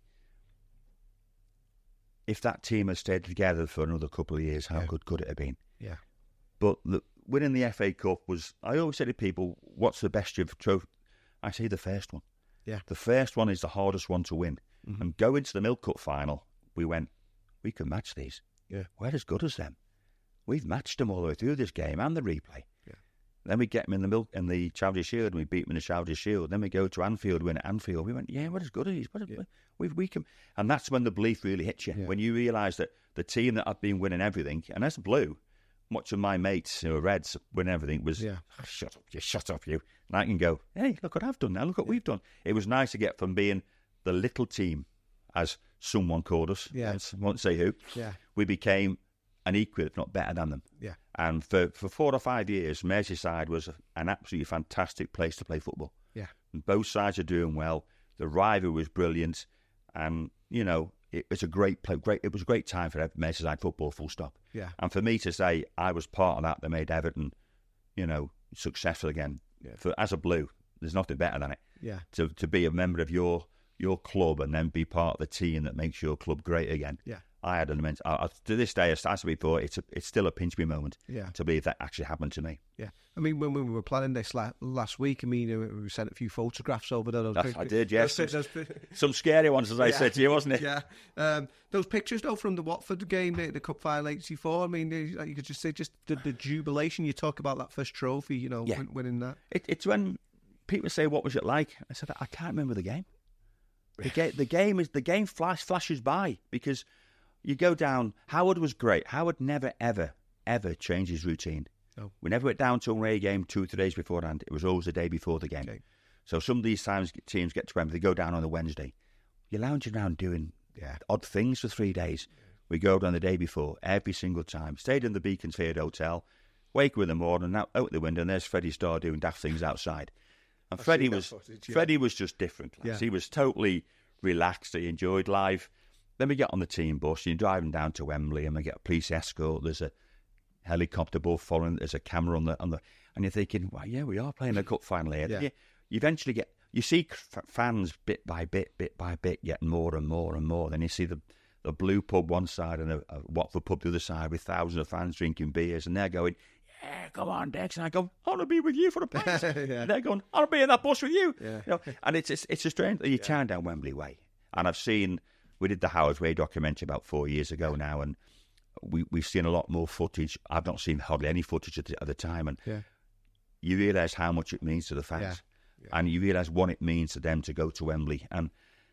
I: if that team had stayed together for another couple of years, how
H: yeah.
I: good could it have been?
H: Yeah.
I: But the, winning the F A Cup was, I always say to people, what's the best you've trophy? I say the first one.
H: Yeah.
I: The first one is the hardest one to win. Mm-hmm. And going to the Milk Cup final, we went, we can match these.
H: Yeah.
I: We're as good as them. We've matched them all the way through this game and the replay.
H: Yeah.
I: Then we get them in the milk in the Charity Shield, and we beat them in the Charity Shield. Then we go to Anfield, win at Anfield. We went, yeah, we're as good as these. Yeah. We we can, and that's when the belief really hits you. Yeah. When you realise that the team that had been winning everything, and as Blue, much of my mates who are Reds win everything was,
H: yeah.
I: oh, shut up, you shut up, you. And I can go, hey, look what I've done now. Look what yeah. we've done. It was nice to get from being the little team, as someone called us.
H: Yeah.
I: I won't say who.
H: Yeah.
I: We became an equal, if not better than them.
H: Yeah.
I: And for, for four or five years, Merseyside was an absolutely fantastic place to play football.
H: Yeah.
I: And both sides are doing well. The rivalry was brilliant, and you know it was a great play. Great, it was a great time for Merseyside football. Full stop.
H: Yeah.
I: And for me to say I was part of that that made Everton, you know, successful again.
H: Yeah. For
I: as a Blue, there's nothing better than it.
H: Yeah.
I: To to be a member of your your club and then be part of the team that makes your club great again.
H: Yeah.
I: I had an immense. I, I, to this day, as I said before, it's a, it's still a pinch me moment.
H: Yeah.
I: To believe that actually happened to me.
H: Yeah. I mean, when, when we were planning this la- last week, I mean, we sent a few photographs over there. Those
I: That's,
H: pictures,
I: I did, yes.
H: Those, those,
I: Some scary ones, as I
H: yeah.
I: said to you, wasn't it?
H: Yeah. Um, those pictures, though, from the Watford game, the, the Cup Final eighty-four. I mean, you could just say just the, the jubilation. You talk about that first trophy, you know,
I: yeah.
H: win, winning that.
I: It, it's when people say, "What was it like?" I said, "I can't remember the game." The, ga- the game is the game flash flashes by because. You go down. Howard was great. Howard never, ever, ever changed his routine.
H: No.
I: We never went down to a away game two or three days beforehand. It was always the day before the game.
H: Okay.
I: So some of these times teams get to Wembley, they go down on a Wednesday. You're lounging around doing
H: yeah.
I: odd things for three days. Yeah. We go down the day before every single time. Stayed in the Beaconsfield Hotel. Wake up in the morning, out, out the window, and there's Freddie Starr doing daft things outside. And
H: I've
I: Freddie was
H: footage, yeah.
I: Freddie was just different.
H: Yeah.
I: He was totally relaxed. He enjoyed life. Then we get on the team bus, you're driving down to Wembley, and we get a police escort. There's a helicopter above following. There's a camera on the on the, and you're thinking, well, yeah, we are playing a cup final here.
H: Yeah.
I: You, you eventually get, you see f- fans bit by bit, bit by bit, getting more and more and more. Then you see the the Blue pub one side and a, a Watford pub the other side with thousands of fans drinking beers, and they're going, yeah, come on, Dex. And I go, I want to be with you for the prize. yeah. And they're going, I'll be in that bus with you.
H: Yeah.
I: You know, and it's it's, it's a strange. You yeah. turn down Wembley Way, and I've seen. We did the Howard's Way documentary about four years ago now, and we, we've seen a lot more footage. I've not seen hardly any footage at the, at the time, and
H: yeah.
I: you realise how much it means to the fans,
H: yeah. Yeah.
I: and you realise what it means to them to go to Wembley. And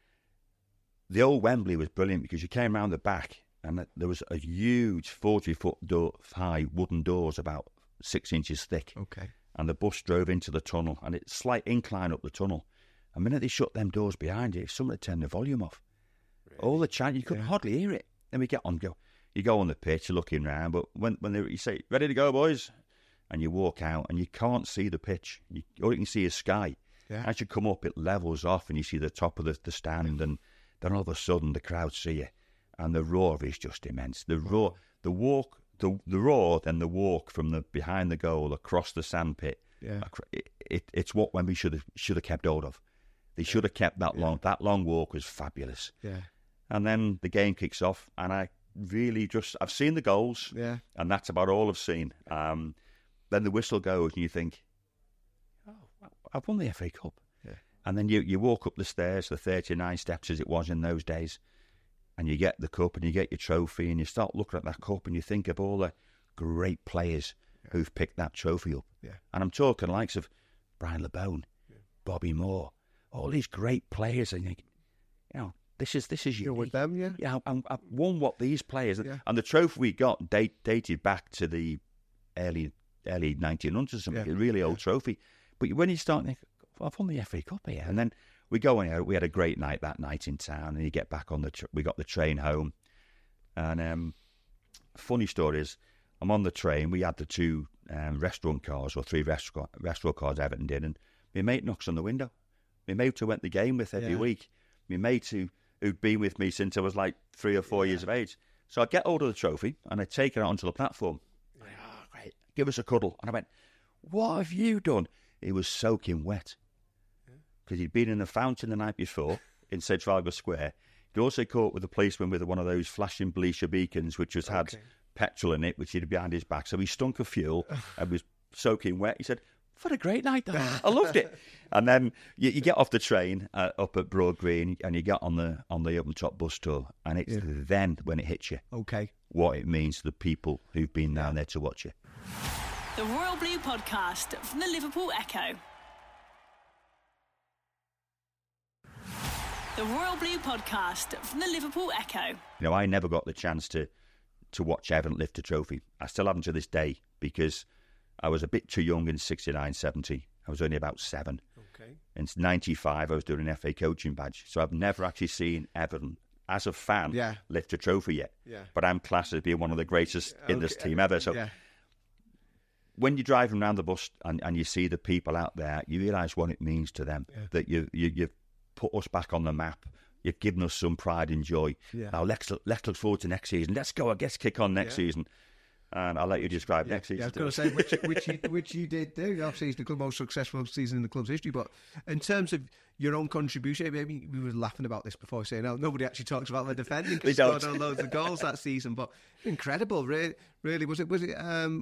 I: the old Wembley was brilliant because you came around the back, and there was a huge forty-foot door, high wooden doors about six inches thick.
H: Okay.
I: And the bus drove into the tunnel, and it's a slight incline up the tunnel. The minute they shut them doors behind you, if somebody turned the volume off, all the chant, you couldn't yeah. hardly hear it. Then we get on, go. You go on the pitch, you're looking round, but when when they, you say, ready to go, boys, and you walk out, and you can't see the pitch. You, all you can see is sky.
H: Yeah.
I: As you come up, it levels off, and you see the top of the, the stand, and then all of a sudden, the crowd see you, and the roar is just immense. The roar, the walk, the the roar, then the walk from the behind the goal across the sandpit.
H: Yeah.
I: It, it, it's what Wembley should have should have kept hold of. They should have kept that
H: yeah.
I: long. That long walk was fabulous.
H: Yeah.
I: And then the game kicks off, and I really just, I've seen the goals,
H: yeah.
I: and that's about all I've seen. Um, then the whistle goes, and you think, oh, I've won the F A Cup.
H: Yeah.
I: And then you, you walk up the stairs, the thirty-nine steps as it was in those days, and you get the cup, and you get your trophy, and you start looking at that cup, and you think of all the great players yeah. who've picked that trophy up.
H: Yeah.
I: And I'm talking likes of Brian LeBone, yeah. Bobby Moore, all these great players, and you think, you know, This is this is
H: You're
I: unique.
H: with them, yeah.
I: Yeah, I, I won what these players
H: yeah.
I: and the trophy we got date, dated back to the early early nineteen hundreds, something
H: yeah.
I: a really old
H: yeah.
I: trophy. But when you start thinking, I've won the F A Cup here. And then we go on, we had a great night that night in town, and you get back on the, tr- we got the train home. And um, funny story is, I'm on the train, we had the two um, restaurant cars, or three restaurant, restaurant cars Everton did, and my mate knocks on the window. My mate who went the game with every
H: Yeah.
I: week. My mate who, who'd been with me since I was like three or four yeah. years of age. So I get hold of the trophy, and I take it out onto the platform. Yeah. Like, oh, great, give us a cuddle. And I went, what have you done? He was soaking wet. Because he'd been in the fountain the night before in St Trafalgar Square. He'd also caught with a policeman with one of those flashing bleacher beacons, which was had okay. petrol in it, which he'd behind his back. So he stunk of fuel and was soaking wet. He said, "What a great night, though. I loved it." And then you, you get off the train uh, up at Broad Green, and you get on the on the open top bus tour, and it's yeah. then when it hits you.
H: Okay,
I: what it means to the people who've been down there to watch you.
G: The Royal Blue Podcast from the Liverpool Echo. The Royal Blue Podcast from the Liverpool Echo.
I: You know, I never got the chance to to watch Everton lift a trophy. I still haven't to this day, because I was a bit too young in sixty-nine seventy. I was only about seven.
H: Okay.
I: In ninety-five, I was doing an F A coaching badge. So I've never actually seen Everton, as a fan,
H: yeah.
I: lift a trophy yet.
H: Yeah.
I: But I'm classed as being one of the greatest in
H: okay.
I: this team ever. So
H: yeah.
I: when you're driving around the bus and, and you see the people out there, you realise what it means to them. Yeah. That you, you, you've put us back on the map. You've given us some pride and joy.
H: Yeah.
I: Now let's let's look forward to next season. Let's go. I guess kick on next yeah. season, and I'll let you describe
H: yeah.
I: next season.
H: Yeah, I was going to say which which you, which you did do. Obviously, it's the most successful season in the club's history. But in terms of your own contribution, maybe we were laughing about this before, saying, "No, nobody actually talks about the defending because scored on loads of goals that season." But incredible, really. Really, was it? Was it? Um,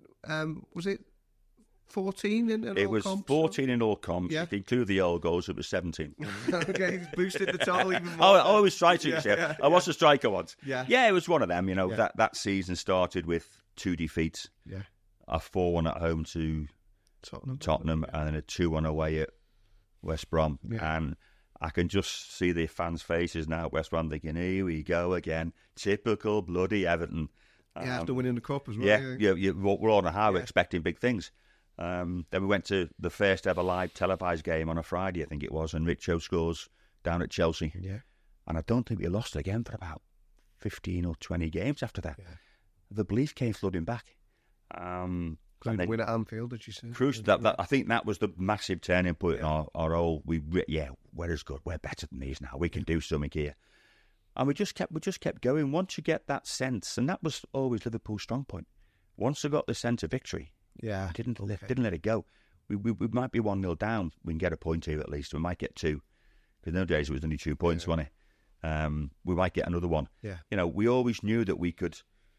H: um, was it? fourteen in, in
I: it
H: all
I: was
H: comps,
I: fourteen so? in all comps.
H: Yeah.
I: If you include the old goals, it was seventeen.
H: Okay, he's boosted the total even more.
I: Oh, I always try to. Yeah, yeah, yeah. I was a striker once.
H: Yeah,
I: yeah, it was one of them. You know,
H: yeah.
I: that, that season started with two defeats.
H: Yeah,
I: a four one at home to
H: Tottenham,
I: Tottenham,
H: yeah.
I: and then a two one away at West Brom.
H: Yeah.
I: And I can just see the fans' faces now at West Brom thinking, "Here we go again, typical bloody Everton."
H: Yeah,
I: um,
H: after winning the cup as well.
I: Yeah,
H: yeah,
I: yeah. You, we're on a high. We're
H: yeah.
I: expecting big things. Um, then we went to the first ever live televised game on a Friday, I think it was, and Richo scores down at Chelsea.
H: Yeah.
I: And I don't think we lost again for about fifteen or twenty games after that.
H: Yeah.
I: The belief came flooding back. Um,
H: and then win at Anfield, did you say?
I: Crucial, that, that, I think that was the massive turning point
H: yeah.
I: in our, our whole, we, yeah, we're as good, we're better than these now, we can do something here. And we just kept we just kept going. Once you get that sense, and that was always Liverpool's strong point, once I got the sense of victory,
H: Yeah,
I: didn't
H: okay.
I: let, didn't let it go. We, we we might be one nil down. We can get a point here at least. We might get two. Because in those days it was only two points, yeah. wasn't it? Um, we might get another one.
H: Yeah,
I: you know, we always knew that we could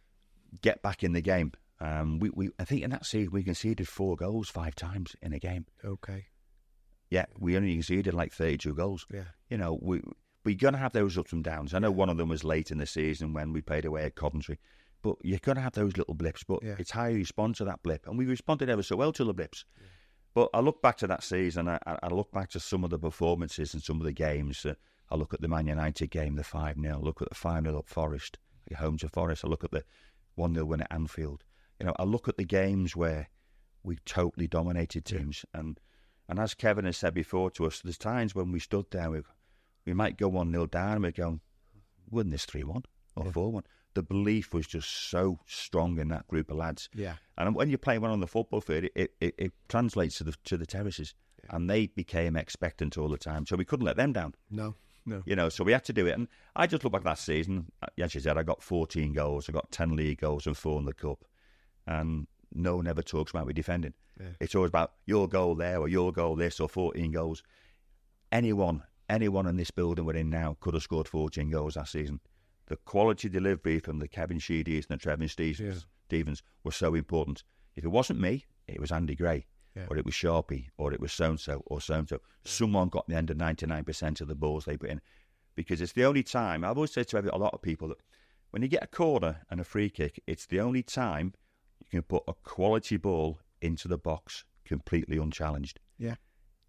I: get back in the game. Um, we, we I think in that season we conceded four goals five times in a game.
H: Okay.
I: Yeah, we only conceded like thirty-two goals.
H: Yeah,
I: you know, we we're gonna have those ups and downs. I know yeah. one of them was late in the season when we played away at Coventry. But you're going to have those little blips, but
H: yeah.
I: it's how you respond to that blip. And we responded ever so well to the blips.
H: Yeah.
I: But I look back to that season, I, I look back to some of the performances and some of the games. Uh, I look at the Man United game, the five nil, look at the five nil up Forest, home to Forest. I look at the one nil win at Anfield. You know, I look at the games where we totally dominated teams. Yeah. And and as Kevin has said before to us, there's times when we stood there, we, we might go one nil down and we'd go, win this three one or four one. The belief was just so strong in that group of lads.
H: Yeah.
I: And when you're playing well on the football field, it, it, it translates to the to the terraces. Yeah. And they became expectant all the time. So we couldn't let them down.
H: No, no.
I: You know, so we had to do it. And I just look back at that season. As you said, I got fourteen goals. I got ten league goals and four in the cup. And no one ever talks about me defending. Yeah. It's always about your goal there or your goal this or fourteen goals. Anyone, anyone in this building we're in now could have scored fourteen goals that season. The quality delivery from the Kevin Sheedys and the Trevin Stevens, yeah. Stevens was so important. If it wasn't me, it was Andy Gray, yeah. or it was Sharpie, or it was so-and-so, or so-and-so. Yeah. Someone got the end of ninety-nine percent of the balls they put in. Because it's the only time, I've always said to every, a lot of people, that when you get a corner and a free kick, it's the only time you can put a quality ball into the box completely unchallenged.
H: Yeah.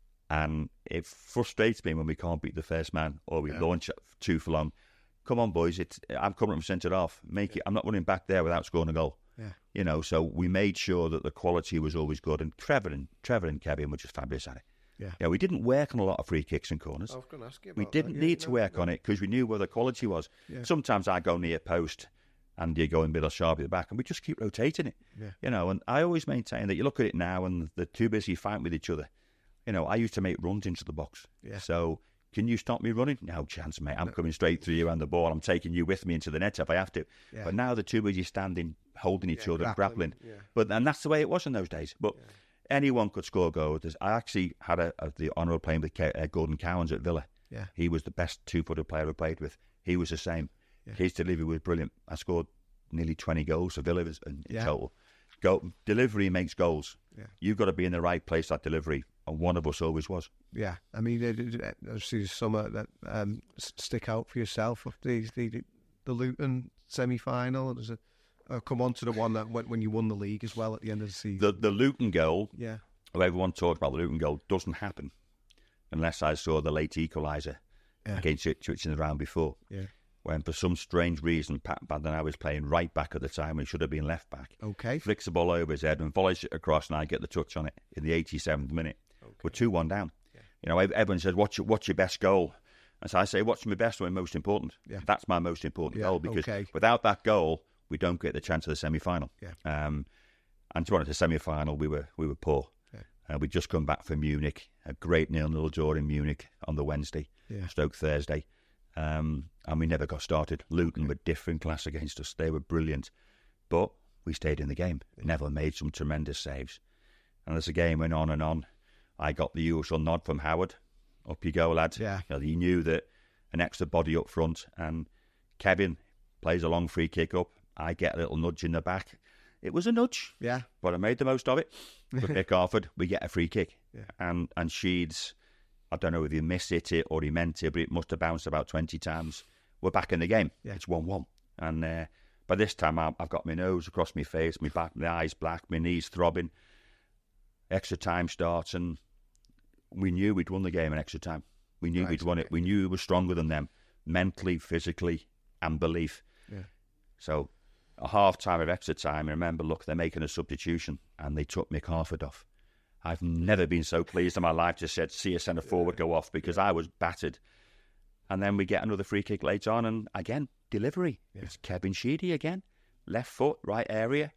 I: And it frustrates me when we can't beat the first man, or we yeah. launch too for long. Come on, boys! It's I'm coming from centre off. Make it. I'm not running back there without scoring a goal.
H: Yeah.
I: You know, so we made sure that the quality was always good. And Trevor and Trevor and Kevin were just fabulous at it.
H: Yeah.
I: Yeah, we didn't work on a lot of free kicks and corners.
H: I was going to ask you about
I: We didn't
H: that.
I: need
H: Yeah,
I: to
H: no,
I: work
H: no.
I: on it because we knew where the quality was.
H: Yeah.
I: Sometimes I go near post and you go in middle sharp at the back and we just keep rotating it.
H: Yeah.
I: You know, and I always maintain that you look at it now and they're too busy fighting with each other. You know, I used to make runs into the box.
H: Yeah.
I: So can you stop me running? No chance, mate. I'm no. coming straight through you and the ball. I'm taking you with me into the net if I have to.
H: Yeah.
I: But now they're too busy standing, holding each
H: yeah,
I: other,
H: grappling.
I: grappling.
H: Yeah.
I: But and that's the way it was in those days. But
H: yeah.
I: anyone could score goals. There's, I actually had a, a, the honour of playing with Ke- uh, Gordon Cowans at Villa.
H: Yeah.
I: He was the best two-footed player I played with. He was the same.
H: Yeah.
I: His delivery was brilliant. I scored nearly twenty goals for Villa in, in
H: yeah.
I: total. Go, delivery makes goals.
H: Yeah.
I: You've got to be in the right place at delivery, and one of us always was.
H: Yeah, I mean, obviously there's some that um, stick out for yourself. The the, the Luton semi-final. There's a I'll come on to the one that went when you won the league as well at the end of the season.
I: The the Luton goal.
H: Yeah.
I: Everyone talked about the Luton goal. Doesn't happen unless I saw the late equaliser
H: yeah.
I: against Ipswich in the round before.
H: Yeah.
I: When for some strange reason Pat Badenow was playing right back at the time when he should have been left back.
H: Okay.
I: Flicks the ball over his head and volleys it across, and I get the touch on it in the eighty-seventh minute. Okay. We're two one down. Yeah. You know, everyone says, "What's your what's your best goal?" And so I say, "What's my best or my most important?"
H: Yeah.
I: That's my most important
H: yeah.
I: goal because
H: okay.
I: without that goal, we don't get the chance of the semi-final.
H: Yeah.
I: Um, and to be honest, the semi-final, we were we were poor. Yeah. Uh, we'd just come back from Munich, a great nil-nil draw in Munich on the Wednesday,
H: yeah.
I: Stoke Thursday. Um, and we never got started. Luton okay. were different class against us. They were brilliant. But we stayed in the game. Yeah. Neville made some tremendous saves. And as the game went on and on, I got the usual nod from Howard. Up you go, lad.
H: Yeah.
I: You know, he knew that an extra body up front. And Kevin plays a long free kick up. I get a little nudge in the back. It was a nudge.
H: Yeah.
I: But I made the most of it. For Mick Harford, we get a free kick.
H: Yeah.
I: And, and Sheeds... I don't know if he missed it or he meant it, but it must have bounced about twenty times. We're back in the game.
H: Yeah.
I: It's one one. And uh, by this time, I've got my nose across my face, my back, my eyes black, my knees throbbing. Extra time starts, and we knew we'd won the game in extra time. We knew right, we'd won okay. it. We knew we were stronger than them, mentally, physically, and belief.
H: Yeah.
I: So, a half time of extra time, I remember, look, they're making a substitution, and they took Mick Harford off. I've never been so pleased in my life to said, see a centre forward go off because I was battered. And then we get another free kick later on, and again, delivery. Yeah. It's Kevin Sheedy again. Left foot, right area.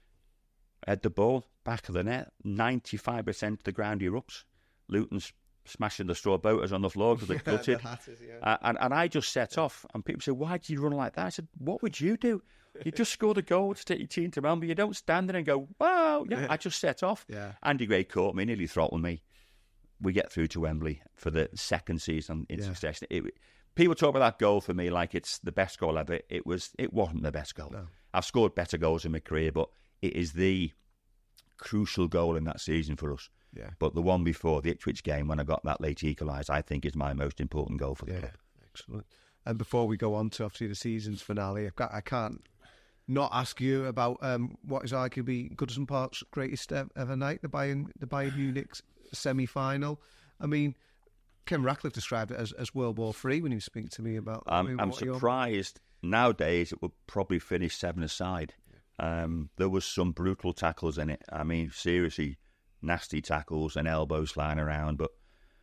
I: Head the ball, back of the net. ninety-five percent of the ground erupts. Luton's smashing the straw boaters on the floor because they're gutted.
H: the hatters, yeah.
I: uh, and, and I just set off, and people say, why did you run like that? I said, what would you do? You just scored a goal to take your team to Melbourne. You don't stand there and go, wow. Yeah, I just set off.
H: Yeah.
I: Andy Gray caught me, nearly throttled me. We get through to Wembley for the second season in
H: yeah.
I: succession. It, people talk about that goal for me like it's the best goal ever. It was. It wasn't the best goal.
H: No.
I: I've scored better goals in my career, but it is the crucial goal in that season for us.
H: Yeah.
I: But the one before, the Ipswich game, when I got that late equaliser, I think is my most important goal for the
H: yeah.
I: club.
H: Excellent. And before we go on to obviously the season's finale, I've got, I can't not ask you about um, what is arguably Goodison Park's greatest ever night, the Bayern, the Bayern Munich semi-final. I mean, Ken Ratcliffe described it as, as World War Three when he was speaking to me about.
I: Um,
H: I mean,
I: I'm surprised nowadays it would probably finish seven aside. Yeah. Um, there was some brutal tackles in it. I mean, seriously, nasty tackles and elbows flying around. But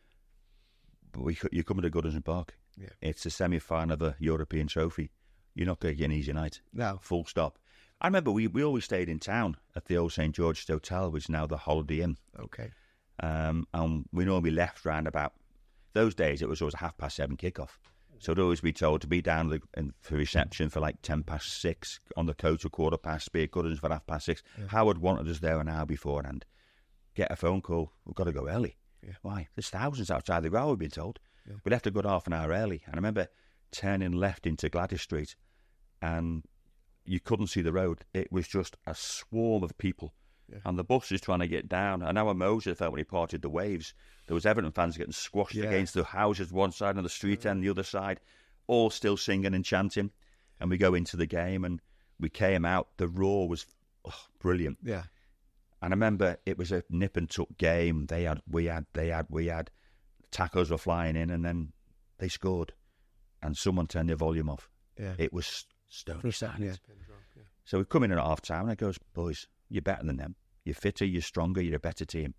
I: but we you're coming to Goodison Park.
H: Yeah.
I: It's a semi-final of a European trophy. You're not going to get an easy night.
H: No.
I: Full stop. I remember we, we always stayed in town at the old Saint George's Hotel, which is now the Holiday Inn.
H: Okay.
I: Um, and we normally left round about, those days it was always a half past seven kickoff. So I'd always be told to be down the, in, for reception for like ten past six, on the coach at quarter past, be at Goodison for half past six. Yeah. Howard wanted us there an hour beforehand. Get a phone call, we've got to go early.
H: Yeah.
I: Why? There's thousands outside the ground, we've been told.
H: Yeah.
I: We left a good half an hour early. And I remember turning left into Gladys Street, and you couldn't see the road. It was just a swarm of people. Yeah. And the bus is trying to get down. And how Moses felt when he parted the waves. There was Everton fans getting squashed yeah. against the houses one side and the street end the other side, all still singing and chanting. And we go into the game, and we came out. The roar was oh, brilliant.
H: Yeah.
I: And I remember it was a nip and tuck game. They had, we had, they had, we had. Tackles were flying in, and then they scored. And someone turned their volume off.
H: Yeah.
I: It was stony silent.
H: Yeah.
I: So we come in at half time, and I goes, boys, you're better than them. You're fitter, you're stronger, you're a better team.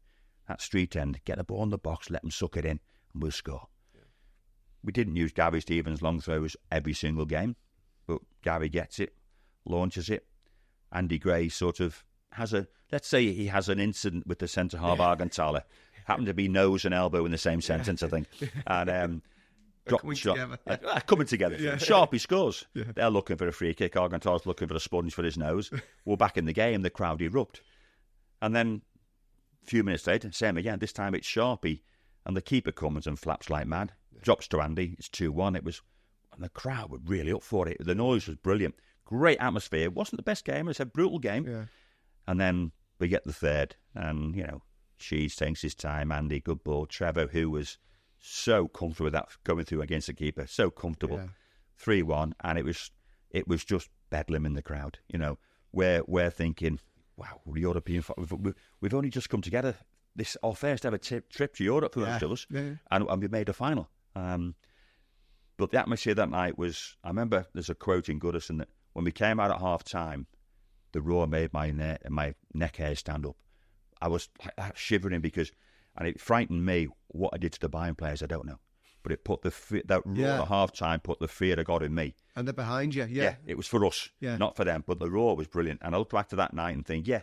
I: that street end, get the ball in the box, let them suck it in, and we'll score. Yeah. We didn't use Gary Stevens' long throws every single game, but Gary gets it, launches it. Andy Gray sort of has a, let's say he has an incident with the centre-half yeah. Argentala. Happened to be nose and elbow in the same sentence, yeah. I think. And um, drop
H: coming
I: shot.
H: together.
I: Yeah. Uh, coming together. Yeah. Sharpie scores. Yeah. They're looking for a free kick. Argentala's looking for a sponge for his nose. We're back in the game. The crowd erupt. And then a few minutes later, same again. This time it's Sharpie. And the keeper comes and flaps like mad. Yeah. Drops to Andy. It's two one. It was, and the crowd were really up for it. The noise was brilliant. Great atmosphere. It wasn't the best game. It's a brutal game. Yeah. And then we get the third. And, you know, Sheeds takes his time. Andy, good ball. Trevor, who was so comfortable with that going through against the keeper, so comfortable. three one, and it was it was just bedlam in the crowd. You know, we're, we're thinking, wow, the European, we've, we've only just come together. This our first ever t- trip to Europe for
H: yeah.
I: most of us,
H: yeah, yeah.
I: and, and we made a final. Um, but the atmosphere that night was, I remember there's a quote in Goodison that when we came out at half time, the roar made my, ne- my neck hair stand up. I was like shivering because, and it frightened me what I did to the Bayern players. I don't know, but it put the that roar
H: yeah.
I: at half time put the fear of God in me.
H: And they're behind you, yeah.
I: Yeah, it was for us, yeah. not for them. But the roar was brilliant, and I look back to that night and think, yeah,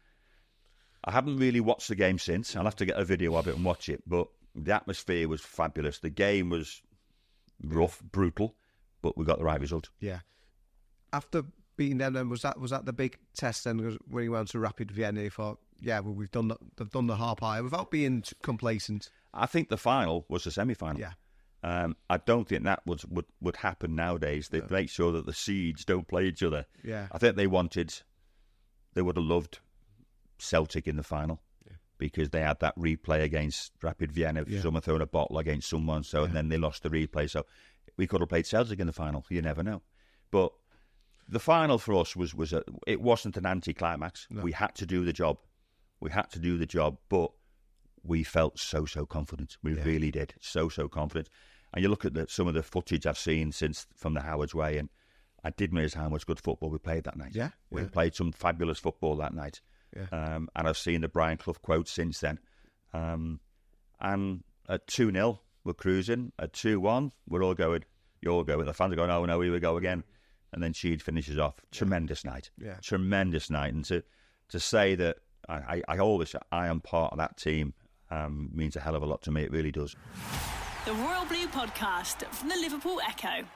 I: I haven't really watched the game since. I'll have to get a video of it and watch it. But the atmosphere was fabulous. The game was rough, brutal, but we got the right result.
H: Yeah. After beating them, then was that was that the big test? Then when you went to Rapid Vienna, you thought, yeah, well, we've done the, they've done the hard part without being complacent.
I: I think the final was the semi-final.
H: Yeah.
I: Um, I don't think that would, would, would happen nowadays. They no. make sure that the seeds don't play each other.
H: Yeah.
I: I think they wanted, they would have loved Celtic in the final yeah. because they had that replay against Rapid Vienna, yeah. someone throwing a bottle against someone, so yeah. and then they lost the replay. So we could have played Celtic in the final. You never know. But the final for us was, was a, it wasn't an anti-climax. No. We had to do the job. We had to do the job, but we felt so, so confident. We yeah. really did. So, so confident. And you look at the, some of the footage I've seen since from the Howard's Way, and I didn't realise how much good football we played that night.
H: Yeah,
I: We
H: yeah.
I: played some fabulous football that night.
H: Yeah.
I: Um, and I've seen the Brian Clough quotes since then. Um, and at two nil, we're cruising. At two one, we're all going, you're all going. The fans are going, oh, no, here we go again. And then Sheed finishes off. Tremendous
H: yeah.
I: night.
H: Yeah.
I: Tremendous night. And to, to say that I, I always, I am part of that team um, means a hell of a lot to me. It really does.
G: The Royal Blue Podcast from the Liverpool Echo.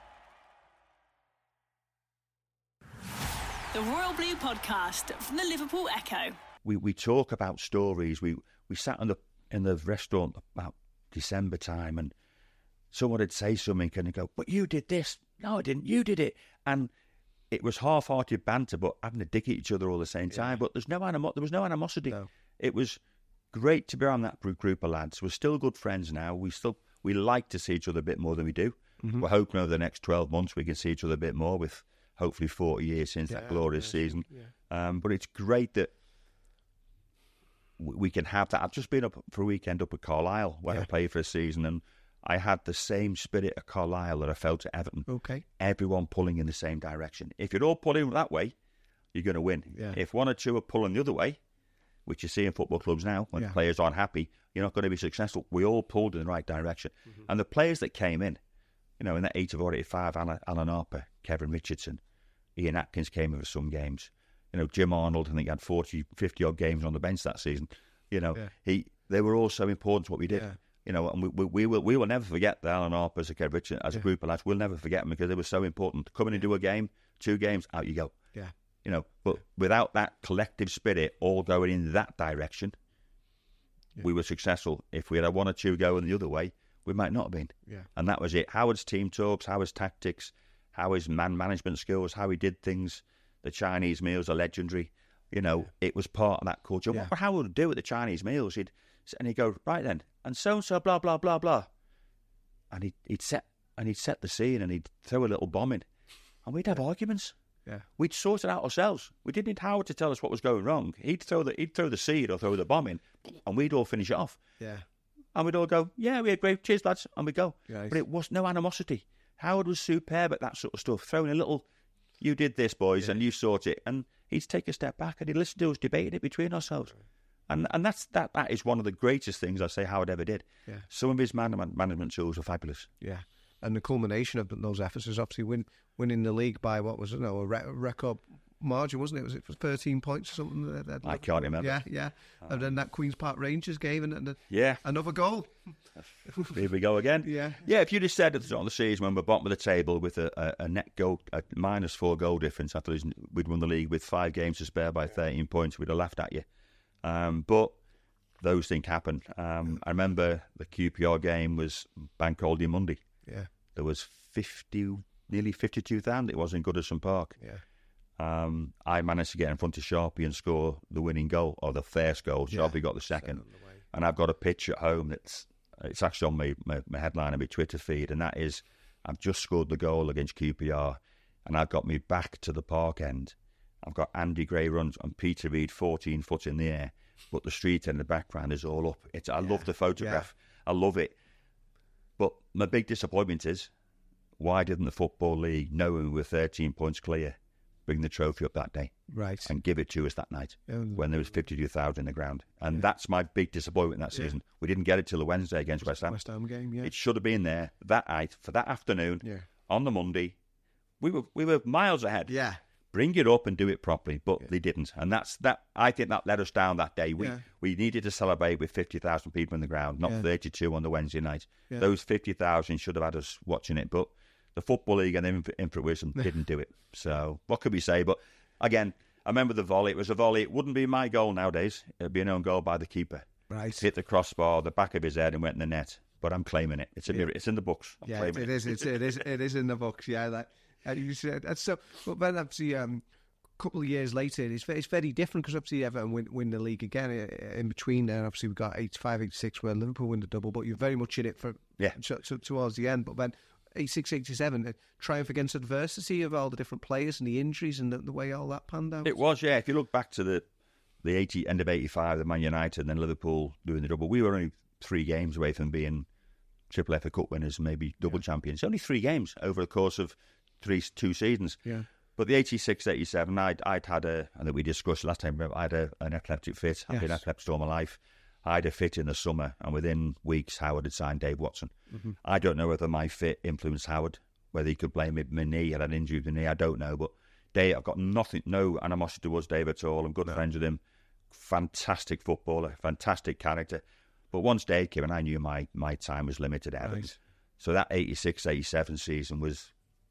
G: The Royal Blue Podcast from the Liverpool Echo.
I: We we talk about stories. We we sat in the in the restaurant about December time, and someone would say something, and they go, "But you did this." No, I didn't. You did it, and it was half-hearted banter, but having to dig at each other all the same time. Yeah. But there's no animo- there was no animosity.
H: No.
I: It was great to be around that group of lads. We're still good friends now. We still we like to see each other a bit more than we do. Mm-hmm. We're hoping over the next twelve months we can see each other a bit more, with hopefully forty years since yeah, that glorious yeah, season. Yeah. Um, but it's great that we can have that. I've just been up for a weekend up at Carlisle where yeah. I played for a season, and I had the same spirit at Carlisle that I felt at Everton.
H: Okay.
I: Everyone pulling in the same direction. If you're all pulling that way, you're going to win.
H: Yeah.
I: If one or two are pulling the other way, which you see in football clubs now, when
H: yeah.
I: players aren't happy, you're not going to be successful. We all pulled in the right direction. Mm-hmm. And the players that came in, you know, in that eight of eighty-five, Alan, Alan Harper, Kevin Richardson, Ian Atkins came in for some games. You know, Jim Arnold, I think, had forty, fifty-odd games on the bench that season. You know, yeah. he they were all so important to what we did. Yeah. You know, and we, we, we will we will never forget the Alan Harpers and Kev Richardson as yeah. a group of lads. We'll never forget them because they were so important. Come in and do a game, two games, out you go.
H: Yeah.
I: You know, but without that collective spirit all going in that direction, yeah. we were successful. If we had one or two going the other way, we might not have been.
H: Yeah.
I: And that was it. Howard's team talks, Howard's tactics, Howard's man management skills, how he did things. The Chinese meals are legendary. You know, yeah. it was part of that culture. Yeah. What Howard would do at the Chinese meals, he'd and he'd go, right then, and so and so, blah blah blah blah, and he'd he'd set and he'd set the scene, and he'd throw a little bomb in, and we'd have arguments.
H: Yeah,
I: we'd sort it out ourselves. We didn't need Howard to tell us what was going wrong. He'd throw the he'd throw the seed or throw the bomb in, and we'd all finish it off.
H: Yeah,
I: and we'd all go, yeah, we had great, cheers lads, and we'd go.
H: Yeah,
I: but it was no animosity. Howard was superb at that sort of stuff, throwing a little, you did this, boys, yeah. and you sort it, and he'd take a step back and he'd listen to us debating it between ourselves. And and that's that. That is one of the greatest things I say Howard ever did.
H: Yeah.
I: Some of his management management tools were fabulous.
H: Yeah, and the culmination of those efforts is obviously win, winning the league by what was, you know, a re- record margin, wasn't it? Was it for thirteen points or something? That, that,
I: I can't remember.
H: Yeah, yeah. And then that Queen's Park Rangers game, and, and
I: yeah,
H: another goal.
I: Here we go again.
H: Yeah,
I: yeah. If you just said at the start of the season when we're bottom of the table with a, a, a net goal, a minus four goal difference after we'd won the league with five games to spare by thirteen points, we'd have laughed at you. Um, but those things happen. Um, I remember the Q P R game was Bank Holiday Monday.
H: Yeah,
I: there was fifty, nearly fifty-two thousand. It was in Goodison Park.
H: Yeah.
I: Um, I managed to get in front of Sharpie and score the winning goal, or the first goal. Sharpie yeah, got the second. And I've got a pitch at home that's it's actually on my, my, my headline and my Twitter feed, and that is I've just scored the goal against Q P R, and I've got me back to the park end. I've got Andy Gray runs and Peter Reid fourteen foot in the air, but the street in the background is all up. It's I yeah, love the photograph. Yeah. I love it. But my big disappointment is, why didn't the Football League, knowing we were thirteen points clear, bring the trophy up that day,
H: right,
I: and give it to us that night yeah, when there was fifty-two thousand in the ground? And yeah. that's my big disappointment that season. Yeah. We didn't get it till the Wednesday against West Ham.
H: West Ham game, yeah.
I: It should have been there that night for that afternoon.
H: Yeah.
I: On the Monday, we were we were miles ahead.
H: Yeah,
I: bring it up and do it properly, but yeah. they didn't, and that's that. I think that let us down that day. We yeah. we needed to celebrate with fifty thousand people in the ground, not yeah. thirty-two on the Wednesday night. Yeah. Those fifty thousand should have had us watching it, but the Football League and the influence didn't do it. So what could we say? But again, I remember the volley. It was a volley. It wouldn't be my goal nowadays. It'd be an own goal by the keeper.
H: Right.
I: Hit the crossbar, the back of his head, and went in the net. But I'm claiming it. It's a yeah. it's in the books. I'm
H: yeah, it, it is. It's, it is. It is in the books. Yeah, that. And you said that's so. But then obviously, um, a couple of years later, it's it's very different because obviously Everton win win the league again. In between there, obviously we got eighty-five, eighty-six where Liverpool win the double. But you're very much in it for
I: yeah
H: to, to, towards the end. But then eighty-six, eighty-seven, triumph against adversity of all the different players and the injuries and the, the way all that panned out.
I: It was, yeah. If you look back to the the eighty end of eighty-five, the Man United and then Liverpool doing the double, we were only three games away from being Triple F A Cup winners, maybe double yeah. champions. Only three games over the course of three two seasons.
H: Yeah.
I: But the eighty-six, eighty-seven, I'd I'd had a, and that we discussed last time. I had a, an epileptic fit. I've yes. been epileptic all my life. I had a fit in the summer, and within weeks, Howard had signed Dave Watson. Mm-hmm. I don't know whether my fit influenced Howard, whether he could blame it, my knee. I had an injury with the knee. I don't know, but Dave, I've got nothing, no animosity towards Dave at all. I'm good no. friends with him. Fantastic footballer, fantastic character. But once Dave came, and I knew my my time was limited at
H: right.
I: So that eighty-six, eighty-seven season was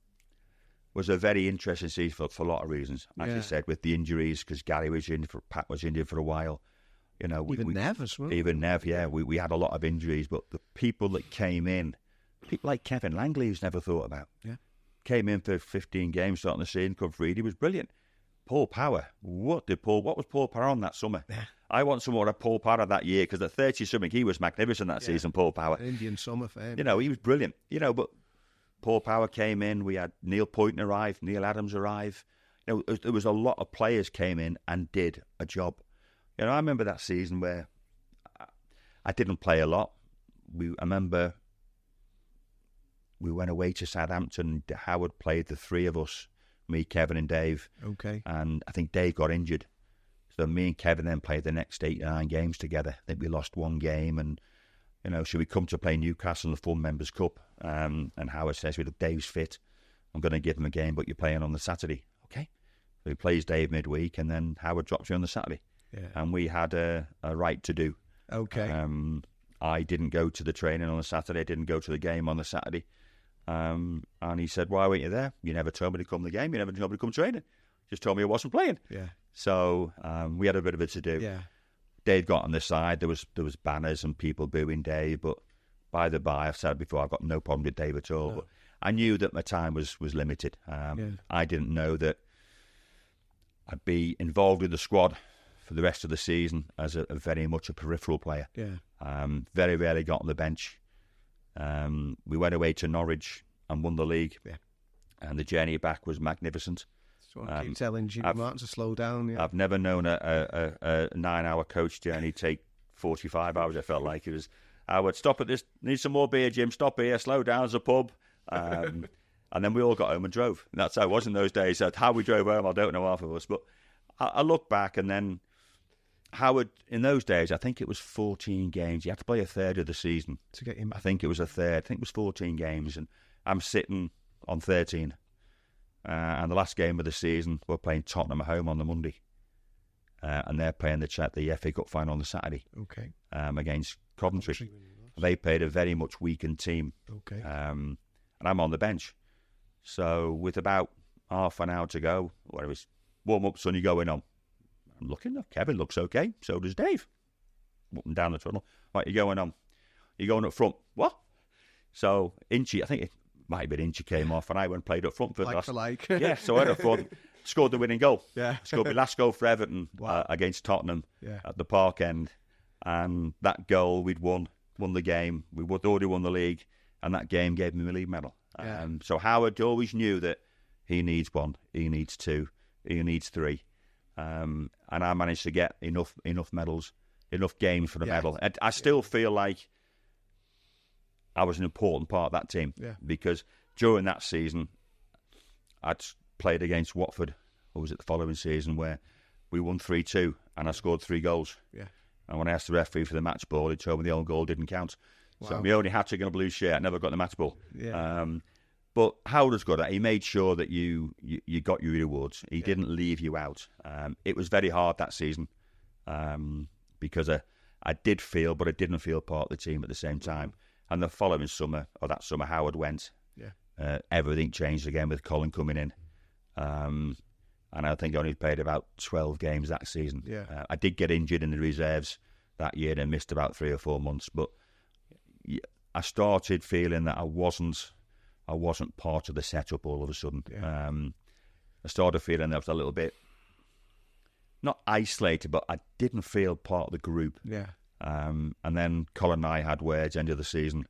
I: was a very interesting season for, for a lot of reasons. As
H: yeah.
I: you said, with the injuries, because Gary was injured, for Pat was injured for a while. You know,
H: even
I: we,
H: Nev as well.
I: Even Nev, yeah. We we had a lot of injuries, but the people that came in, people like Kevin Langley, who's never thought about,
H: yeah,
I: came in for fifteen games starting the season, come free. He was brilliant. Paul Power, what did Paul? What was Paul Power on that summer?
H: Yeah.
I: I want some more of Paul Power that year because at thirty something he was magnificent that yeah. season. Paul Power,
H: Indian summer for him.
I: You know, he was brilliant. You know, but Paul Power came in. We had Neil Poynton arrive, Neil Adams arrive. You know, there was a lot of players came in and did a job. You know, I remember that season where I didn't play a lot. We, I remember we went away to Southampton. Howard played the three of us, me, Kevin and Dave.
H: Okay.
I: And I think Dave got injured. So me and Kevin then played the next eight, nine games together. I think we lost one game and, you know, should we come to play Newcastle in the Full Members' Cup? Um, and Howard says, well, Dave's fit. I'm going to give him a game, but you're playing on the Saturday. Okay. So he plays Dave midweek and then Howard drops you on the Saturday.
H: Yeah.
I: And we had a, a right to do.
H: Okay.
I: Um, I didn't go to the training on the Saturday. I didn't go to the game on the Saturday. Um, and he said, why weren't you there? You never told me to come to the game. You never told me to come training. Just told me I wasn't playing.
H: Yeah.
I: So um, we had a bit of a to-do.
H: Yeah.
I: Dave got on the side. There was there was banners and people booing Dave. But by the by, I've said before, I've got no problem with Dave at all. No. But I knew that my time was, was limited. Um,
H: yeah.
I: I didn't know that I'd be involved with the squad for the rest of the season as a, a very much a peripheral player.
H: Yeah.
I: Um, very rarely got on the bench. Um, we went away to Norwich and won the league.
H: Yeah.
I: And the journey back was magnificent.
H: So I keep um, telling Jimmy I've, Martin to slow down. Yeah.
I: I've never known a, a, a nine-hour coach journey take forty-five hours. It felt like it was. I would stop at this. Need some more beer, Jim. Stop here. Slow down. There's a pub. Um, and then we all got home and drove. And that's how it was in those days. How we drove home, I don't know half of us. But I, I look back and then Howard, in those days, I think it was fourteen games. You had to play a third of the season.
H: To get him back.
I: I think it was a third. I think it was fourteen games. And I'm sitting on thirteen. Uh, and the last game of the season, we're playing Tottenham at home on the Monday. Uh, and they're playing the, chat, the F A Cup final on the Saturday.
H: Okay.
I: Um, against Coventry.
H: Coventry.
I: They played a very much weakened team.
H: Okay.
I: Um, and I'm on the bench. So with about half an hour to go, where it was warm up, Sonny going on. I'm looking, Kevin looks okay. So does Dave. Up and down the tunnel. Right, you're going on. You're going up front. What? So Inchy, I think it might have been Inchy came off, and I went and played up front for
H: like
I: the last.
H: For like.
I: Yeah, so I went up front, scored the winning goal.
H: Yeah.
I: Scored my last goal for Everton
H: Wow.
I: uh, against Tottenham
H: Yeah.
I: at the Park End. And that goal, we'd won, won the game. We would already won the league, and that game gave me my league medal.
H: Yeah.
I: Um, so Howard always knew that he needs one, he needs two, he needs three. Um, and I managed to get enough enough medals, enough games for the
H: Yeah.
I: medal. And I still feel like I was an important part of that team
H: Yeah.
I: because during that season, I'd played against Watford, or was it the following season, where we won three two and I scored three goals.
H: Yeah.
I: And when I asked the referee for the match ball, he told me the own goal didn't count. So
H: Wow.
I: my only hat-trick in a blue shirt, I never got the match ball.
H: Yeah.
I: Um, but Howard was good at it. He made sure that you, you, you got your rewards. He
H: Yeah.
I: didn't leave you out. Um, it was very hard that season um, because I, I did feel, but I didn't feel part of the team at the same time. And the following summer, or that summer, Howard went.
H: Yeah.
I: Uh, everything changed again with Colin coming in. Um, and I think I only played about twelve games that season.
H: Yeah.
I: Uh, I did get injured in the reserves that year and missed about three or four months. But I started feeling that I wasn't, I wasn't part of the setup all of a sudden.
H: Yeah.
I: Um, I started feeling that I was a little bit, not isolated, but I didn't feel part of the group.
H: Yeah.
I: Um, and then Colin and I had words end of the season.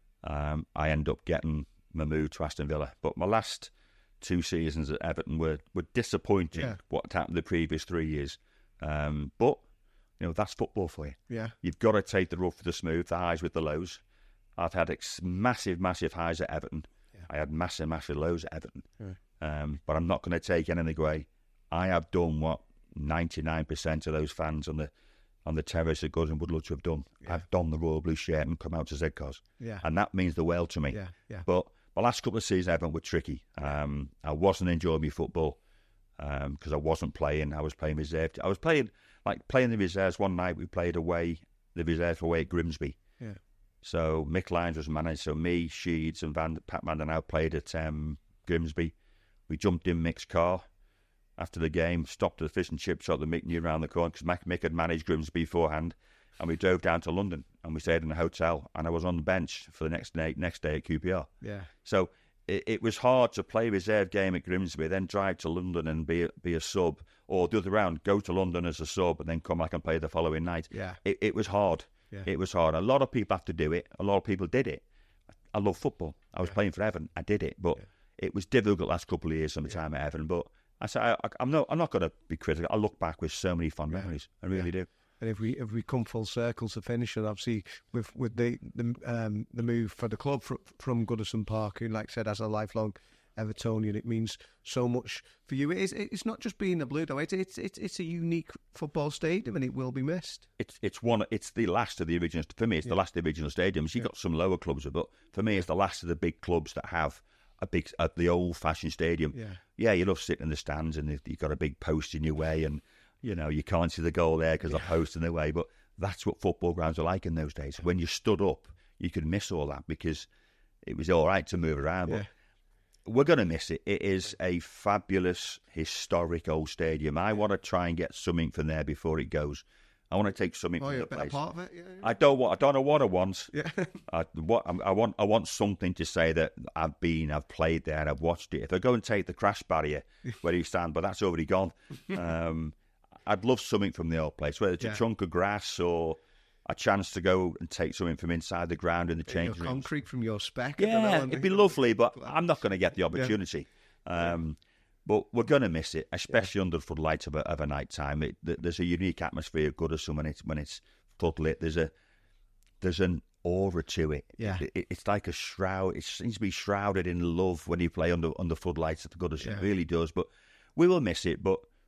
I: Um, I ended up getting my move to Aston Villa. But my last two seasons at Everton were, were disappointing,
H: Yeah.
I: what happened the previous three years. Um, but, you know, that's football for you.
H: Yeah.
I: You've got to take the rough with the smooth, the highs with the lows. I've had ex- massive, massive highs at Everton.
H: Yeah.
I: I had massive, massive lows at Everton.
H: Yeah.
I: Um, but I'm not going to take anything away. I have done what ninety-nine percent of those fans on the on the terrace at Goodison would love to have done.
H: Yeah.
I: I've donned the royal blue shirt and come out to Zedcos.
H: Yeah.
I: And that means the world to me.
H: Yeah. Yeah.
I: But my last couple of seasons at Everton were tricky. Um, I wasn't enjoying my football because um, I wasn't playing. I was playing reserve. I was playing, like playing the reserves. One night we played away, the reserves were away at Grimsby.
H: Yeah.
I: So Mick Lyons was manager. So me, Sheeds and Van, Pat Mandanao played at um, Grimsby. We jumped in Mick's car after the game, stopped at the fish and chip shop that Mick knew around the corner because Mick had managed Grimsby beforehand. And we drove down to London and we stayed in a hotel. And I was on the bench for the next day, next day at Q P R.
H: Yeah.
I: So it, it was hard to play a reserve game at Grimsby, then drive to London and be a, be a sub, or the other round, go to London as a sub and then come back and play the following night.
H: Yeah.
I: It, it was hard.
H: Yeah.
I: It was hard. A lot of people have to do it. A lot of people did it. I love football. I was
H: Yeah.
I: playing for Everton. I did it, but
H: Yeah.
I: it was difficult the last couple of years from the
H: Yeah.
I: time at Everton. But I say I, I'm not. I'm not going to be critical. I look back with so many fond
H: Yeah.
I: memories. I really
H: Yeah.
I: do.
H: And if we if we come full circle to finish, and obviously with with the the um, the move for the club from, from Goodison Park, who, like I said, as a lifelong Evertonian, it means so much for you. It is, it's not just being a Blue, though. It's it's it's it's a unique football stadium, and it will be missed.
I: It's it's one. It's the last of the original. For me, it's
H: Yeah.
I: the last of the original stadiums. You've
H: Yeah.
I: got some lower clubs, but for me, it's the last of the big clubs that have a big, uh, the old-fashioned stadium.
H: Yeah.
I: Yeah, you love sitting in the stands, and you've got a big post in your way, and you know you can't see the goal there because the post in the way. But that's what football grounds are like in those days. When you stood up, you could miss all that because it was all right to move around.
H: Yeah.
I: But we're going to miss it. It is a fabulous, historic old stadium. I want to try and get something from there before it goes. I want to take something
H: Oh,
I: from
H: you're
I: the
H: a bit
I: place.
H: a part of it. Yeah. yeah.
I: I don't want. I don't know what I want.
H: Yeah.
I: I, what, I want. I want something to say that I've been, I've played there, and I've watched it. If I go and take the crash barrier where you stand, but that's already gone. Um, I'd love something from the old place, whether it's
H: Yeah.
I: a chunk of grass or a chance to go and take something from inside the ground in the
H: Your
I: changing rooms.
H: concrete from your spec. I don't know,
I: Yeah,
H: and-
I: it'd be lovely, but I'm not going to get the opportunity. Um, but we're going to miss it, especially under the floodlights of a, of a night time. It, th- there's a unique atmosphere of Goodison when it's when it's floodlit. There's a there's an aura to it.
H: Yeah.
I: It, it- it's like a shroud. It seems to be shrouded in love when you play under under floodlights at the Goodison.
H: Yeah.
I: It really does. But we will miss it. But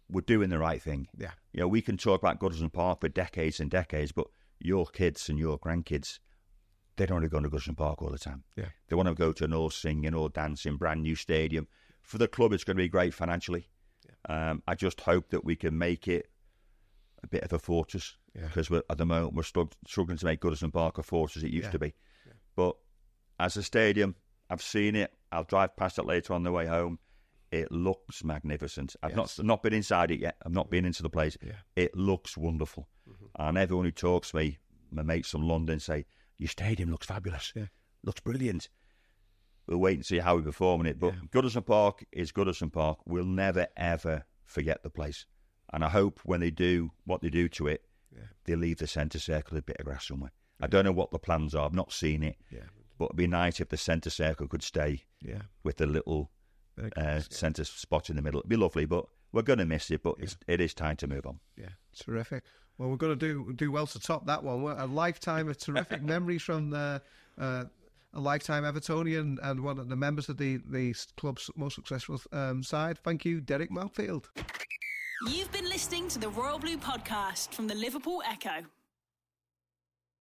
I: we're doing the right thing.
H: Yeah.
I: You know, we can talk about Goodison Park for decades and decades, but your kids and your grandkids, they don't want to go to Goodison Park all the time.
H: Yeah.
I: They want to go to an all singing, all dancing, brand new stadium. For the club, it's going to be great financially. Yeah. Um, I just hope that we can make it a bit of a fortress, because yeah. at the moment we're stru- struggling to make Goodison Park a fortress it used
H: yeah.
I: to be.
H: Yeah.
I: But as a stadium, I've seen it. I'll drive past it later on the way home. It looks magnificent. I've yes. not not been inside it yet. I've not been into the place.
H: Yeah.
I: It looks wonderful. Mm-hmm. And everyone who talks to me, my mates from London, say, your stadium looks fabulous.
H: Yeah.
I: Looks brilliant. We'll wait and see how we perform in it. But yeah. Goodison Park is Goodison Park. We'll never, ever forget the place. And I hope when they do what they do to it, yeah. they leave the centre circle a bit of grass somewhere. Yeah. I don't know what the plans are. I've not seen it.
H: Yeah.
I: But it'd be nice if the centre circle could stay
H: yeah. with
I: the little uh, centre spot in the middle. It'd be lovely, but we're going to miss it. But yeah. it's, it is time to move on.
H: Yeah, terrific. Well, we're going to do do well to top that one. A lifetime of terrific memories from the, uh, a lifetime Evertonian and one of the members of the, the club's most successful um, side. Thank you, Derek Mountfield.
G: You've been listening to the Royal Blue Podcast from the Liverpool Echo.